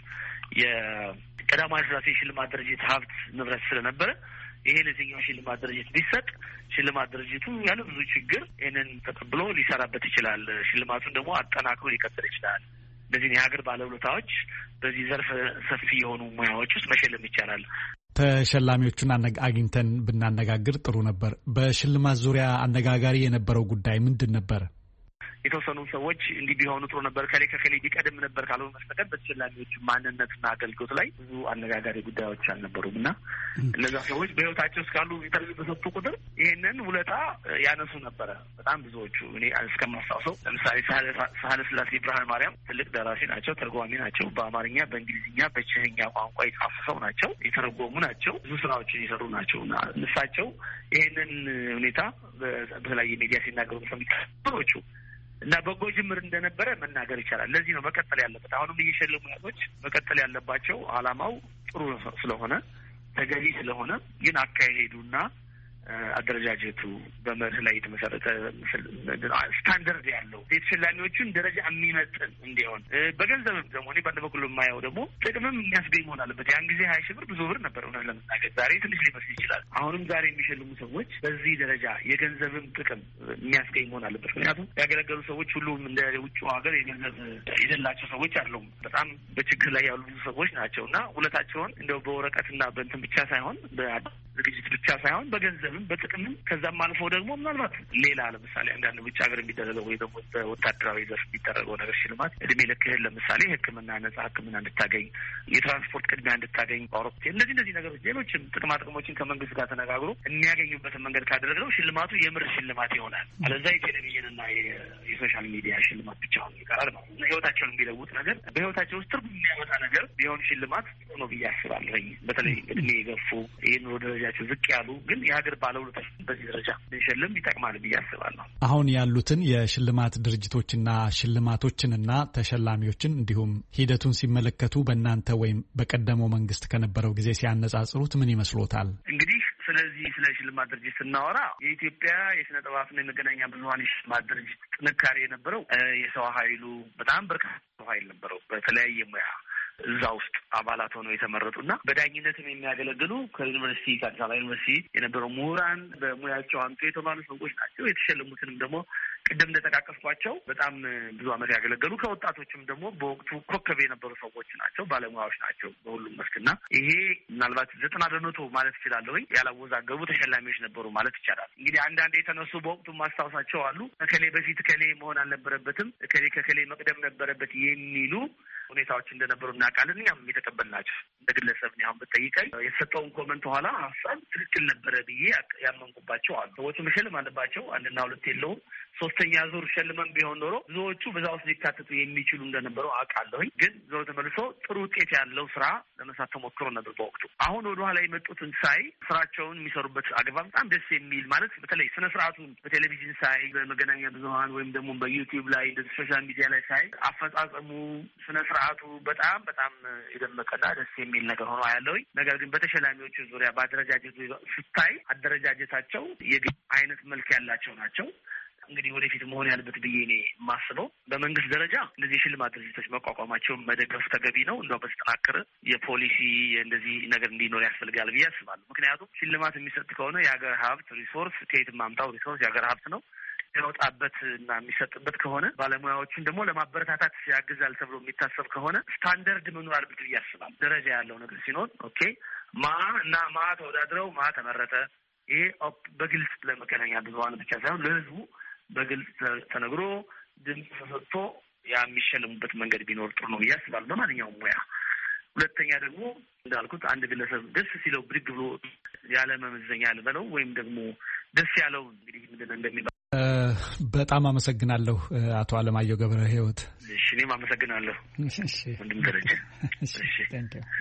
የቀዳማዊ ሥላሴ ሽልማት ድርጅት ሀብት ንብረት ስለነበረ ይሄ ለዚህኛው ሽልማት ድርጅት ቢሰጥ ሽልማት ድርጅቱ ያለ ብዙ ችግር ይህንን ተቀብሎ ሊሰራበት ይችላል። ሽልማቱን ደግሞ አጠናክሮ ሊቀጥል ይችላል። እነዚህን የሀገር ባለውለታዎች በዚህ ዘርፍ ሰፊ የሆኑ ሙያዎች ውስጥ መሸለም ይቻላል። ተሸላሚዎቹን አግኝተን ብናነጋግር ጥሩ ነበር። በሽልማት ዙሪያ አነጋጋሪ የነበረው ጉዳይ ምንድን ነበር? የተወሰኑ ሰዎች እንዲህ ቢሆኑ ጥሩ ነበር፣ ከሌ ቢቀድም ነበር ካልሆነ መስጠቀም በተሸላሚዎቹ ማንነትና አገልግሎት ላይ ብዙ አነጋጋሪ ጉዳዮች አልነበሩም እና እነዛ ሰዎች በህይወታቸው እስካሉ ኢንተርቪው በሰጡ ቁጥር ይሄንን ውለታ ያነሱ ነበረ። በጣም ብዙዎቹ እኔ እስከማስታውሰው ለምሳሌ ሳህለ ስላሴ ብርሃነ ማርያም ትልቅ ደራሲ ናቸው፣ ተርጓሚ ናቸው። በአማርኛ፣ በእንግሊዝኛ፣ በቼህኛ ቋንቋ የጻፉ ሰው ናቸው፣ የተረጎሙ ናቸው፣ ብዙ ስራዎችን የሰሩ ናቸው እና እሳቸው ይሄንን ሁኔታ በተለያየ ሚዲያ ሲናገሩ ሰምቻለሁ እና በጎ ጅምር እንደነበረ መናገር ይቻላል። ለዚህ ነው መቀጠል ያለበት። አሁንም እየሸለሙ ያሉት መቀጠል ያለባቸው ዓላማው ጥሩ ስለሆነ ተገቢ ስለሆነ ግን አካሄዱና አደረጃጀቱ በመርህ ላይ የተመሰረተ ስታንዳርድ ያለው የተሸላሚዎቹን ደረጃ የሚመጥን እንዲሆን በገንዘብም ደግሞ እኔ በአንድ በኩል የማየው ደግሞ ጥቅምም የሚያስገኝ መሆን አለበት። ያን ጊዜ 20 ሺህ ብር ብዙ ብር ነበር እውነት ለመናገር፣ ዛሬ ትንሽ ሊመስል ይችላል። አሁንም ዛሬ የሚሸልሙ ሰዎች በዚህ ደረጃ የገንዘብም ጥቅም የሚያስገኝ መሆን አለበት። ምክንያቱም ያገለገሉ ሰዎች ሁሉም እንደ ውጭ ሀገር የገንዘብ የሌላቸው ሰዎች አይደሉም። በጣም በችግር ላይ ያሉ ብዙ ሰዎች ናቸው እና ውለታቸውን እንደው በወረቀትና በእንትን ብቻ ሳይሆን ዝግጅት ብቻ ሳይሆን በገንዘብም በጥቅምም ከዛም አልፎ ደግሞ ምናልባት ሌላ ለምሳሌ አንዳንድ ውጭ ሀገር የሚደረገው ወይ ደግሞ በወታደራዊ ዘርፍ የሚደረገው ነገር ሽልማት እድሜ ልክህን ለምሳሌ ሕክምና ነጻ ሕክምና እንድታገኝ፣ የትራንስፖርት ቅድሚያ እንድታገኝ፣ አውሮፕላን እነዚህ ነገሮች ሌሎችም ጥቅማ ጥቅሞችን ከመንግስት ጋር ተነጋግሮ የሚያገኙበትን መንገድ ካደረግነው ሽልማቱ የምር ሽልማት ይሆናል። አለዛ የቴሌቪዥንና የሶሻል ሚዲያ ሽልማት ብቻ ሆኖ ይቀራል ማለት ነው። ህይወታቸውን የሚለውጥ ነገር በህይወታቸው ውስጥ ትርጉም የሚያመጣ ነገር ቢሆን ሽልማት ነው ብዬ አስባለሁ። በተለይ እድሜ የገፉ የኑሮ ደረጃቸው ዝቅ ያሉ ግን የሀገር ባለውለታ በዚህ ደረጃ ልንሸልም ይጠቅማል ብዬ አስባለሁ። አሁን ያሉትን የሽልማት ድርጅቶችና ሽልማቶችንና ተሸላሚዎችን እንዲሁም ሂደቱን ሲመለከቱ በእናንተ ወይም በቀደመው መንግስት ከነበረው ጊዜ ሲያነጻጽሩት ምን ይመስሎታል? እንግዲህ ስለዚህ ስለ ሽልማት ድርጅት ስናወራ የኢትዮጵያ የስነ ጥበብና የመገናኛ ብዙኃን ሽልማት ድርጅት ጥንካሬ የነበረው የሰው ኃይሉ በጣም በርካታ ሰው ኃይል ነበረው። በተለያየ ሙያ እዛ ውስጥ አባላት ሆነው የተመረጡና በዳኝነትም የሚያገለግሉ ከዩኒቨርሲቲ ከአዲስ አበባ ዩኒቨርሲቲ የነበረው ምሁራን በሙያቸው አንቱ የተባሉ ሰዎች ናቸው። የተሸለሙትንም ደግሞ ቅድም እንደጠቃቀስኳቸው በጣም ብዙ ዓመት ያገለገሉ ከወጣቶችም ደግሞ በወቅቱ ኮከብ የነበሩ ሰዎች ናቸው፣ ባለሙያዎች ናቸው በሁሉም መስክና ይሄ ምናልባት 90% ማለት እችላለሁኝ ያላወዛገቡ ተሸላሚዎች ነበሩ ማለት ይቻላል። እንግዲህ አንዳንድ የተነሱ በወቅቱ ማስታወሳቸው አሉ። ከከሌ በፊት ከሌ መሆን አልነበረበትም፣ ከሌ መቅደም ነበረበት የሚሉ ሁኔታዎች እንደነበሩ እናውቃለን። እኛም የተቀበልናቸው እንደ ግለሰብ አሁን ብትጠይቀኝ የተሰጠውን ኮመንት ኋላ ሀሳብ ትክክል ነበረ ብዬ ያመንኩባቸው አሉ። ሰዎቹ መሸለም አለባቸው፣ አንድና ሁለት የለውም። ሶስተኛ ዙር ሸልመን ቢሆን ኖሮ ብዙዎቹ በዛ ውስጥ ሊካተቱ የሚችሉ እንደነበሩ አውቃለሁኝ። ግን ዞሮ ተመልሶ ጥሩ ውጤት ያለው ስራ ለመስራት ተሞክሮ ነበር በወቅቱ። አሁን ወደ ኋላ የመጡትን ሳይ ስራቸውን የሚሰሩበት አግባብ በጣም ደስ የሚል ማለት በተለይ ስነ ስርዓቱን በቴሌቪዥን ሳይ፣ በመገናኛ ብዙኃን ወይም ደግሞ በዩቲዩብ ላይ እንደዚህ ሶሻል ሚዲያ ላይ ሳይ አፈጻጸሙ ስነ ስርዓቱ በጣም የደመቀና ደስ የሚል ነገር ሆኖ ያለውኝ። ነገር ግን በተሸላሚዎቹ ዙሪያ በአደረጃጀቱ ስታይ አደረጃጀታቸው የግል አይነት መልክ ያላቸው ናቸው። እንግዲህ ወደፊት መሆን ያለበት ብዬ እኔ የማስበው በመንግስት ደረጃ እንደዚህ የሽልማት ድርጅቶች መቋቋማቸውን መደገፍ ተገቢ ነው። እንደው በተጠናከረ የፖሊሲ እንደዚህ ነገር እንዲኖር ያስፈልጋል ብዬ አስባለሁ። ምክንያቱም ሽልማት የሚሰጥ ከሆነ የሀገር ሀብት ሪሶርስ ከየት ማምጣው ሪሶርስ የሀገር ሀብት ነው። ያወጣበትና የሚሰጥበት ከሆነ ባለሙያዎቹን ደግሞ ለማበረታታት ያግዛል ተብሎ የሚታሰብ ከሆነ ስታንዳርድ መኖር አለበት ብዬ አስባለሁ። ደረጃ ያለው ነገር ሲኖር ኦኬ ማ ተወዳድረው ተመረጠ። ይሄ በግልጽ ለመገናኛ ብዙኃን ብቻ ሳይሆን ለህዝቡ በግልጽ ተነግሮ ድምጽ ተሰጥቶ የሚሸለሙበት መንገድ ቢኖር ጥሩ ነው ብዬ አስባለሁ በማንኛውም ሙያ። ሁለተኛ ደግሞ እንዳልኩት አንድ ግለሰብ ደስ ሲለው ብድግ ብሎ ያለ መመዘኛ ልበለው ወይም ደግሞ ደስ ያለው እንግዲህ ምንድነው እንደሚባል በጣም አመሰግናለሁ አቶ አለማየሁ ገብረ ሕይወት። እሺ እኔም አመሰግናለሁ ወንድም ደረጀ። እሺ ታንክ ዩ።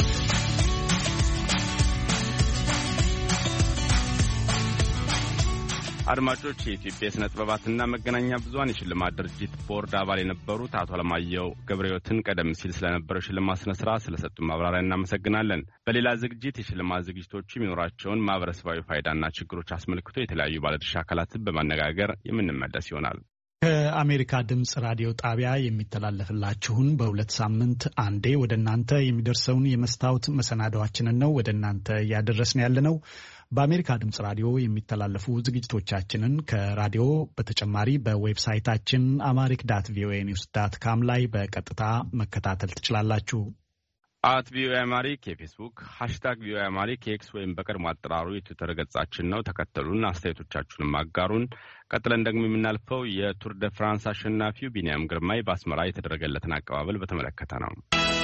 አድማጮች የኢትዮጵያ የሥነ ጥበባትና መገናኛ ብዙኃን የሽልማት ድርጅት ቦርድ አባል የነበሩት አቶ አለማየሁ ገብረ ሕይወትን ቀደም ሲል ስለነበረው ሽልማት ስነ ስርዓት ስለሰጡን ማብራሪያ እናመሰግናለን። በሌላ ዝግጅት የሽልማት ዝግጅቶቹ የሚኖራቸውን ማህበረሰባዊ ፋይዳና ችግሮች አስመልክቶ የተለያዩ ባለድርሻ አካላትን በማነጋገር የምንመለስ ይሆናል። ከአሜሪካ ድምጽ ራዲዮ ጣቢያ የሚተላለፍላችሁን በሁለት ሳምንት አንዴ ወደ እናንተ የሚደርሰውን የመስታወት መሰናዶዋችንን ነው ወደ እናንተ እያደረስን ያለነው። በአሜሪካ ድምጽ ራዲዮ የሚተላለፉ ዝግጅቶቻችንን ከራዲዮ በተጨማሪ በዌብሳይታችን amharic.voanews.com ላይ በቀጥታ መከታተል ትችላላችሁ። @VOA አማሪክ የፌስቡክ #VOA አማሪክ የኤክስ ወይም በቀድሞ አጠራሩ የትዊተር ገጻችን ነው። ተከተሉን፣ አስተያየቶቻችሁንም አጋሩን። ቀጥለን ደግሞ የምናልፈው የቱር ደ ፍራንስ አሸናፊው ቢኒያም ግርማይ በአስመራ የተደረገለትን አቀባበል በተመለከተ ነው።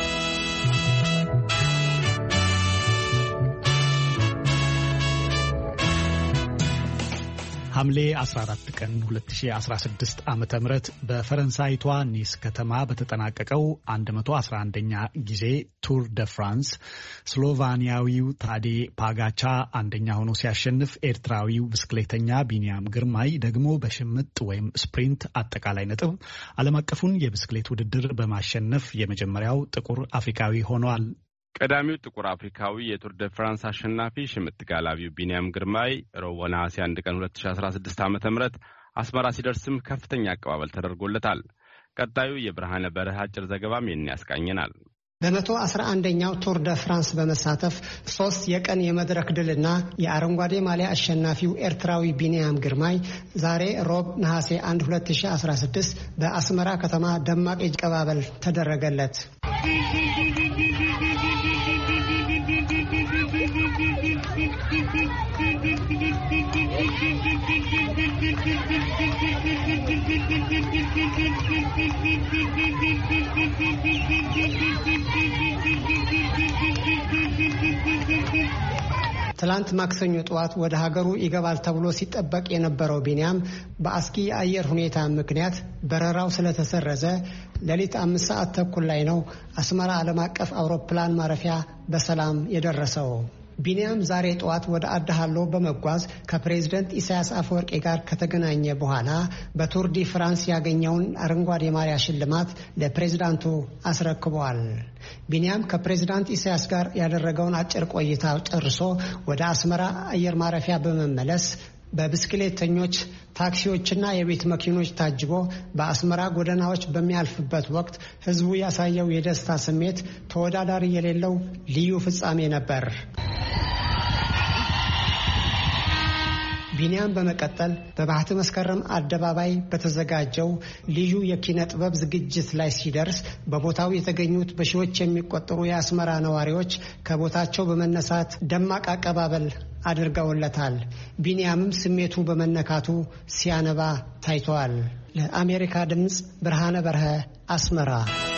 ሐምሌ 14 ቀን 2016 ዓመተ ምህረት በፈረንሳይቷ ኒስ ከተማ በተጠናቀቀው 111ኛ ጊዜ ቱር ደ ፍራንስ ስሎቫኒያዊው ታዴ ፓጋቻ አንደኛ ሆኖ ሲያሸንፍ፣ ኤርትራዊው ብስክሌተኛ ቢኒያም ግርማይ ደግሞ በሽምጥ ወይም ስፕሪንት አጠቃላይ ነጥብ ዓለም አቀፉን የብስክሌት ውድድር በማሸነፍ የመጀመሪያው ጥቁር አፍሪካዊ ሆኗል። ቀዳሚው ጥቁር አፍሪካዊ የቱር ደ ፍራንስ አሸናፊ ሽምጥ ጋላቢው ቢኒያም ግርማይ ረቡዕ ነሐሴ 1 ቀን 2016 ዓ.ም አስመራ ሲደርስም ከፍተኛ አቀባበል ተደርጎለታል። ቀጣዩ የብርሃነ በረሃ አጭር ዘገባም ያስቃኘናል። በ111ኛው ቱር ደ ፍራንስ በመሳተፍ 3 የቀን የመድረክ ድልና የአረንጓዴ ማሊያ አሸናፊው ኤርትራዊ ቢኒያም ግርማይ ዛሬ ረቡዕ ነሐሴ 1 2016 በአስመራ ከተማ ደማቅ አቀባበል ተደረገለት። ትላንት ማክሰኞ ጠዋት ወደ ሀገሩ ይገባል ተብሎ ሲጠበቅ የነበረው ቢኒያም በአስጊ የአየር ሁኔታ ምክንያት በረራው ስለተሰረዘ ሌሊት 5 ሰዓት ተኩል ላይ ነው አስመራ ዓለም አቀፍ አውሮፕላን ማረፊያ በሰላም የደረሰው። ቢኒያም ዛሬ ጠዋት ወደ አዳሃሎ በመጓዝ ከፕሬዝዳንት ኢሳያስ አፈወርቂ ጋር ከተገናኘ በኋላ በቱር ዲ ፍራንስ ያገኘውን አረንጓዴ ማሊያ ሽልማት ለፕሬዝዳንቱ አስረክቧል። ቢኒያም ከፕሬዝዳንት ኢሳያስ ጋር ያደረገውን አጭር ቆይታ ጨርሶ ወደ አስመራ አየር ማረፊያ በመመለስ በብስክሌተኞች ታክሲዎችና የቤት መኪኖች ታጅቦ በአስመራ ጎዳናዎች በሚያልፍበት ወቅት ህዝቡ ያሳየው የደስታ ስሜት ተወዳዳሪ የሌለው ልዩ ፍጻሜ ነበር። ቢኒያም በመቀጠል በባህተ መስከረም አደባባይ በተዘጋጀው ልዩ የኪነ ጥበብ ዝግጅት ላይ ሲደርስ በቦታው የተገኙት በሺዎች የሚቆጠሩ የአስመራ ነዋሪዎች ከቦታቸው በመነሳት ደማቅ አቀባበል አድርገውለታል። ቢኒያምም ስሜቱ በመነካቱ ሲያነባ ታይቷል። ለአሜሪካ ድምጽ ብርሃነ በርሀ አስመራ።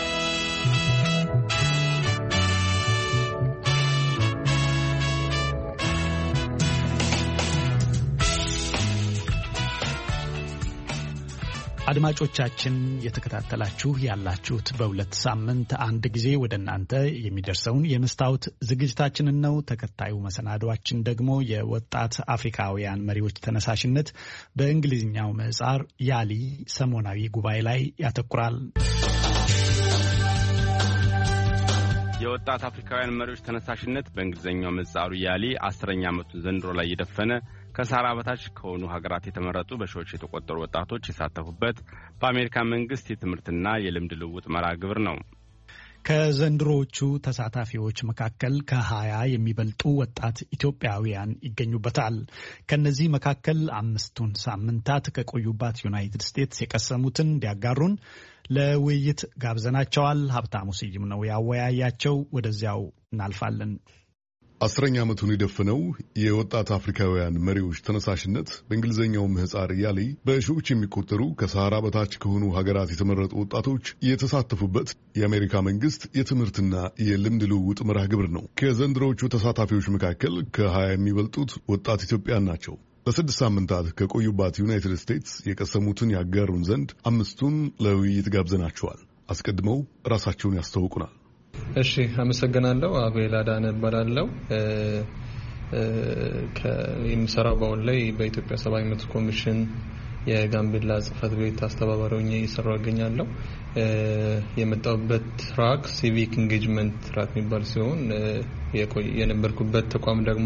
አድማጮቻችን የተከታተላችሁ ያላችሁት በሁለት ሳምንት አንድ ጊዜ ወደ እናንተ የሚደርሰውን የመስታወት ዝግጅታችንን ነው። ተከታዩ መሰናዶአችን ደግሞ የወጣት አፍሪካውያን መሪዎች ተነሳሽነት በእንግሊዝኛው ምህጻር ያሊ ሰሞናዊ ጉባኤ ላይ ያተኩራል። የወጣት አፍሪካውያን መሪዎች ተነሳሽነት በእንግሊዝኛው ምህጻሩ ያሊ 10ኛ ዓመቱን ዘንድሮ ላይ የደፈነ ከሳራ በታች ከሆኑ ሀገራት የተመረጡ በሺዎች የተቆጠሩ ወጣቶች የሳተፉበት በአሜሪካ መንግስት የትምህርትና የልምድ ልውውጥ መርሃ ግብር ነው። ከዘንድሮዎቹ ተሳታፊዎች መካከል ከ20 የሚበልጡ ወጣት ኢትዮጵያውያን ይገኙበታል። ከነዚህ መካከል 5 ሳምንታት ከቆዩባት ዩናይትድ ስቴትስ የቀሰሙትን እንዲያጋሩን ለውይይት ጋብዘናቸዋል። ሀብታሙ ስዩም ነው ያወያያቸው። ወደዚያው እናልፋለን። 10ኛ ዓመቱን የደፈነው የወጣት አፍሪካውያን መሪዎች ተነሳሽነት በእንግሊዝኛው ምህጻር ያሊ በሺዎች የሚቆጠሩ ከሰሃራ በታች ከሆኑ ሀገራት የተመረጡ ወጣቶች የተሳተፉበት የአሜሪካ መንግስት የትምህርትና የልምድ ልውውጥ መርሃ ግብር ነው። ከዘንድሮዎቹ ተሳታፊዎች መካከል ከ20 የሚበልጡት ወጣት ኢትዮጵያን ናቸው። ለ6 ሳምንታት ከቆዩባት ዩናይትድ ስቴትስ የቀሰሙትን ያጋሩን ዘንድ 5ቱን ለውይይት ጋብዘናቸዋል። አስቀድመው ራሳቸውን ያስተዋውቁናል። እሺ፣ አመሰግናለሁ። አቤል አዳነ እባላለሁ። የምሰራው በአሁን ላይ በኢትዮጵያ ሰብአዊ መብት ኮሚሽን የጋምቤላ ጽህፈት ቤት አስተባባሪ ሆኜ እየሰራሁ እገኛለሁ። የመጣሁበት ትራክ ሲቪክ ኢንጌጅመንት ትራክ የሚባል ሲሆን የነበርኩበት ተቋም ደግሞ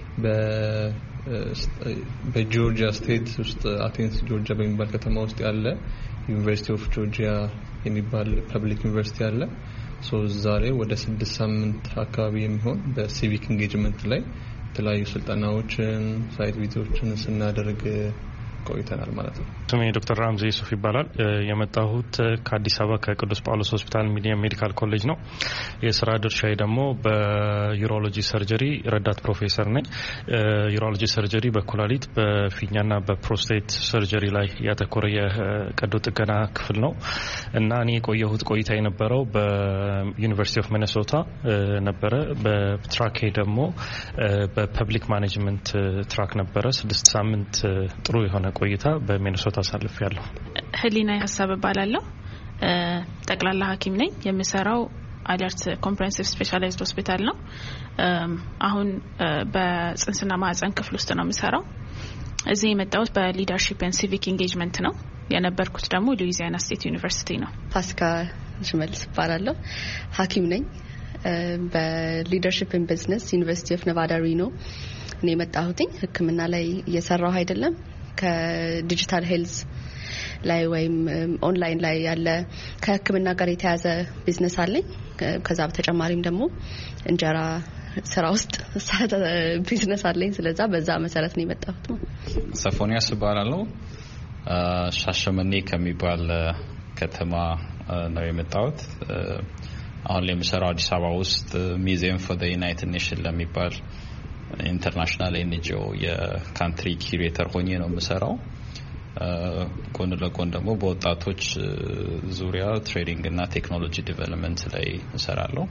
በጆርጂያ ስቴት ውስጥ አቴንስ ጆርጂያ በሚባል ከተማ ውስጥ ያለ ዩኒቨርሲቲ ኦፍ ጆርጂያ የሚባል ፐብሊክ ዩኒቨርሲቲ አለ። ዛሬ ወደ 6 ሳምንት አካባቢ የሚሆን በሲቪክ ኢንጌጅመንት ላይ የተለያዩ ስልጠናዎችን ሳይት ቪዚቶችን ስናደርግ ቆይተናል ማለት ነው። ስሜ ዶክተር ራምዚ ዩሱፍ ይባላል። የመጣሁት ከአዲስ አበባ ከቅዱስ ጳውሎስ ሆስፒታል ሚዲየም ሜዲካል ኮሌጅ ነው። የስራ ድርሻዬ ደግሞ በዩሮሎጂ ሰርጀሪ ረዳት ፕሮፌሰር ነኝ። ዩሮሎጂ ሰርጀሪ በኩላሊት በፊኛና በፕሮስቴት ሰርጀሪ ላይ ያተኮረ የቀዶ ጥገና ክፍል ነው እና እኔ የቆየሁት ቆይታ የነበረው በዩኒቨርሲቲ ኦፍ ሚኔሶታ ነበረ። በትራኬ ደግሞ በፐብሊክ ማኔጅመንት ትራክ ነበረ። 6 ሳምንት ጥሩ የሆነ ቆይታ በሚኔሶታ አሳልፌያለሁ። ህሊና ሀሳብ እባላለሁ። ጠቅላላ ሐኪም ነኝ። የምሰራው አለርት ኮምፕሬሄንሲቭ ስፔሻላይዝድ ሆስፒታል ነው። አሁን በጽንስና ማህፀን ክፍል ውስጥ ነው የምሰራው። እዚህ የመጣሁት በሊደርሺፕ ኤንድ ሲቪክ ኢንጌጅመንት ነው። የነበርኩት ደግሞ ሉዊዚያና ስቴት ዩኒቨርሲቲ ነው። ፓስካ ሽመልስ እባላለሁ። ሐኪም ነኝ። በሊደርሺፕ ኤንድ ቢዝነስ ዩኒቨርሲቲ ኦፍ ኔቫዳ ሪኖ ነው የመጣሁት። ህክምና ላይ እየሰራሁ አይደለም። ከዲጂታል ሄልዝ ላይ ወይም ኦንላይን ላይ ያለ ከህክምና ጋር የተያዘ ቢዝነስ አለኝ። ከዛ በተጨማሪም ደግሞ እንጀራ ስራ ውስጥ ቢዝነስ አለኝ። ስለዛ በዛ መሰረት ነው የመጣሁት። ሰፎኒያስ እባላለሁ። ሻሸመኔ ከሚባል ከተማ ነው የመጣሁት። አሁን የምሰራው አዲስ አበባ ውስጥ ሚዚየም ፎር ዘ ዩናይትድ ኔሽን ለሚባል ኢንተርናሽናል ኤንጂኦ የካንትሪ ኪሬተር ሆኜ ነው የምሰራው። ጎን ለጎን ደግሞ በወጣቶች ዙሪያ ትሬዲንግ እና ቴክኖሎጂ ዲቨሎፕመንት ላይ እሰራለሁ።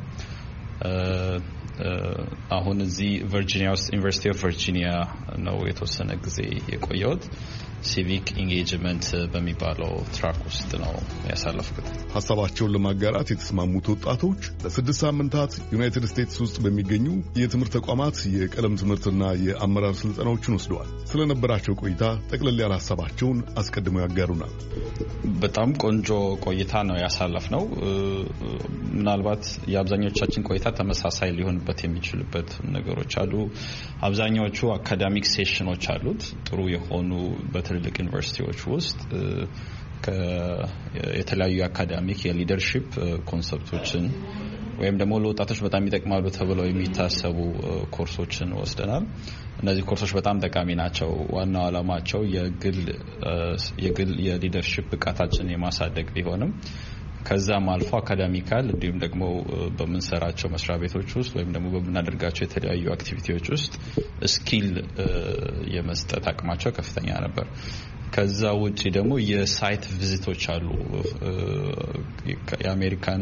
አሁን እዚህ ቨርጂኒያ ውስጥ ዩኒቨርሲቲ ኦፍ ቨርጂኒያ ነው የተወሰነ ጊዜ የቆየሁት። ሲቪክ ኢንጌጅመንት በሚባለው ትራክ ውስጥ ነው ያሳለፍኩት። ሀሳባቸውን ለማጋራት የተስማሙት ወጣቶች ለ6 ሳምንታት ዩናይትድ ስቴትስ ውስጥ በሚገኙ የትምህርት ተቋማት የቀለም ትምህርትና የአመራር ስልጠናዎችን ወስደዋል። ስለነበራቸው ቆይታ ጠቅለል ያለ ሀሳባቸውን አስቀድመው ያጋሩናል። በጣም ቆንጆ ቆይታ ነው ያሳለፍነው። ምናልባት የአብዛኞቻችን ቆይታ ተመሳሳይ ሊሆንበት የሚችልበት ነገሮች አሉ። አብዛኛዎቹ አካዳሚክ ሴሽኖች አሉት። ጥሩ የሆኑ በትልልቅ ዩኒቨርሲቲዎች ውስጥ የተለያዩ አካዳሚክ የሊደርሺፕ ኮንሰፕቶችን ወይም ደግሞ ለወጣቶች በጣም ይጠቅማሉ ተብለው የሚታሰቡ ኮርሶችን ወስደናል። እነዚህ ኮርሶች በጣም ጠቃሚ ናቸው። ዋናው ዓላማቸው የግል የሊደርሺፕ ብቃታችንን የማሳደግ ቢሆንም ከዛም አልፎ አካዳሚካል እንዲሁም ደግሞ በምንሰራቸው መስሪያ ቤቶች ውስጥ ወይም ደግሞ በምናደርጋቸው የተለያዩ አክቲቪቲዎች ውስጥ ስኪል የመስጠት አቅማቸው ከፍተኛ ነበር። ከዛ ውጪ ደግሞ የሳይት ቪዚቶች አሉ። የአሜሪካን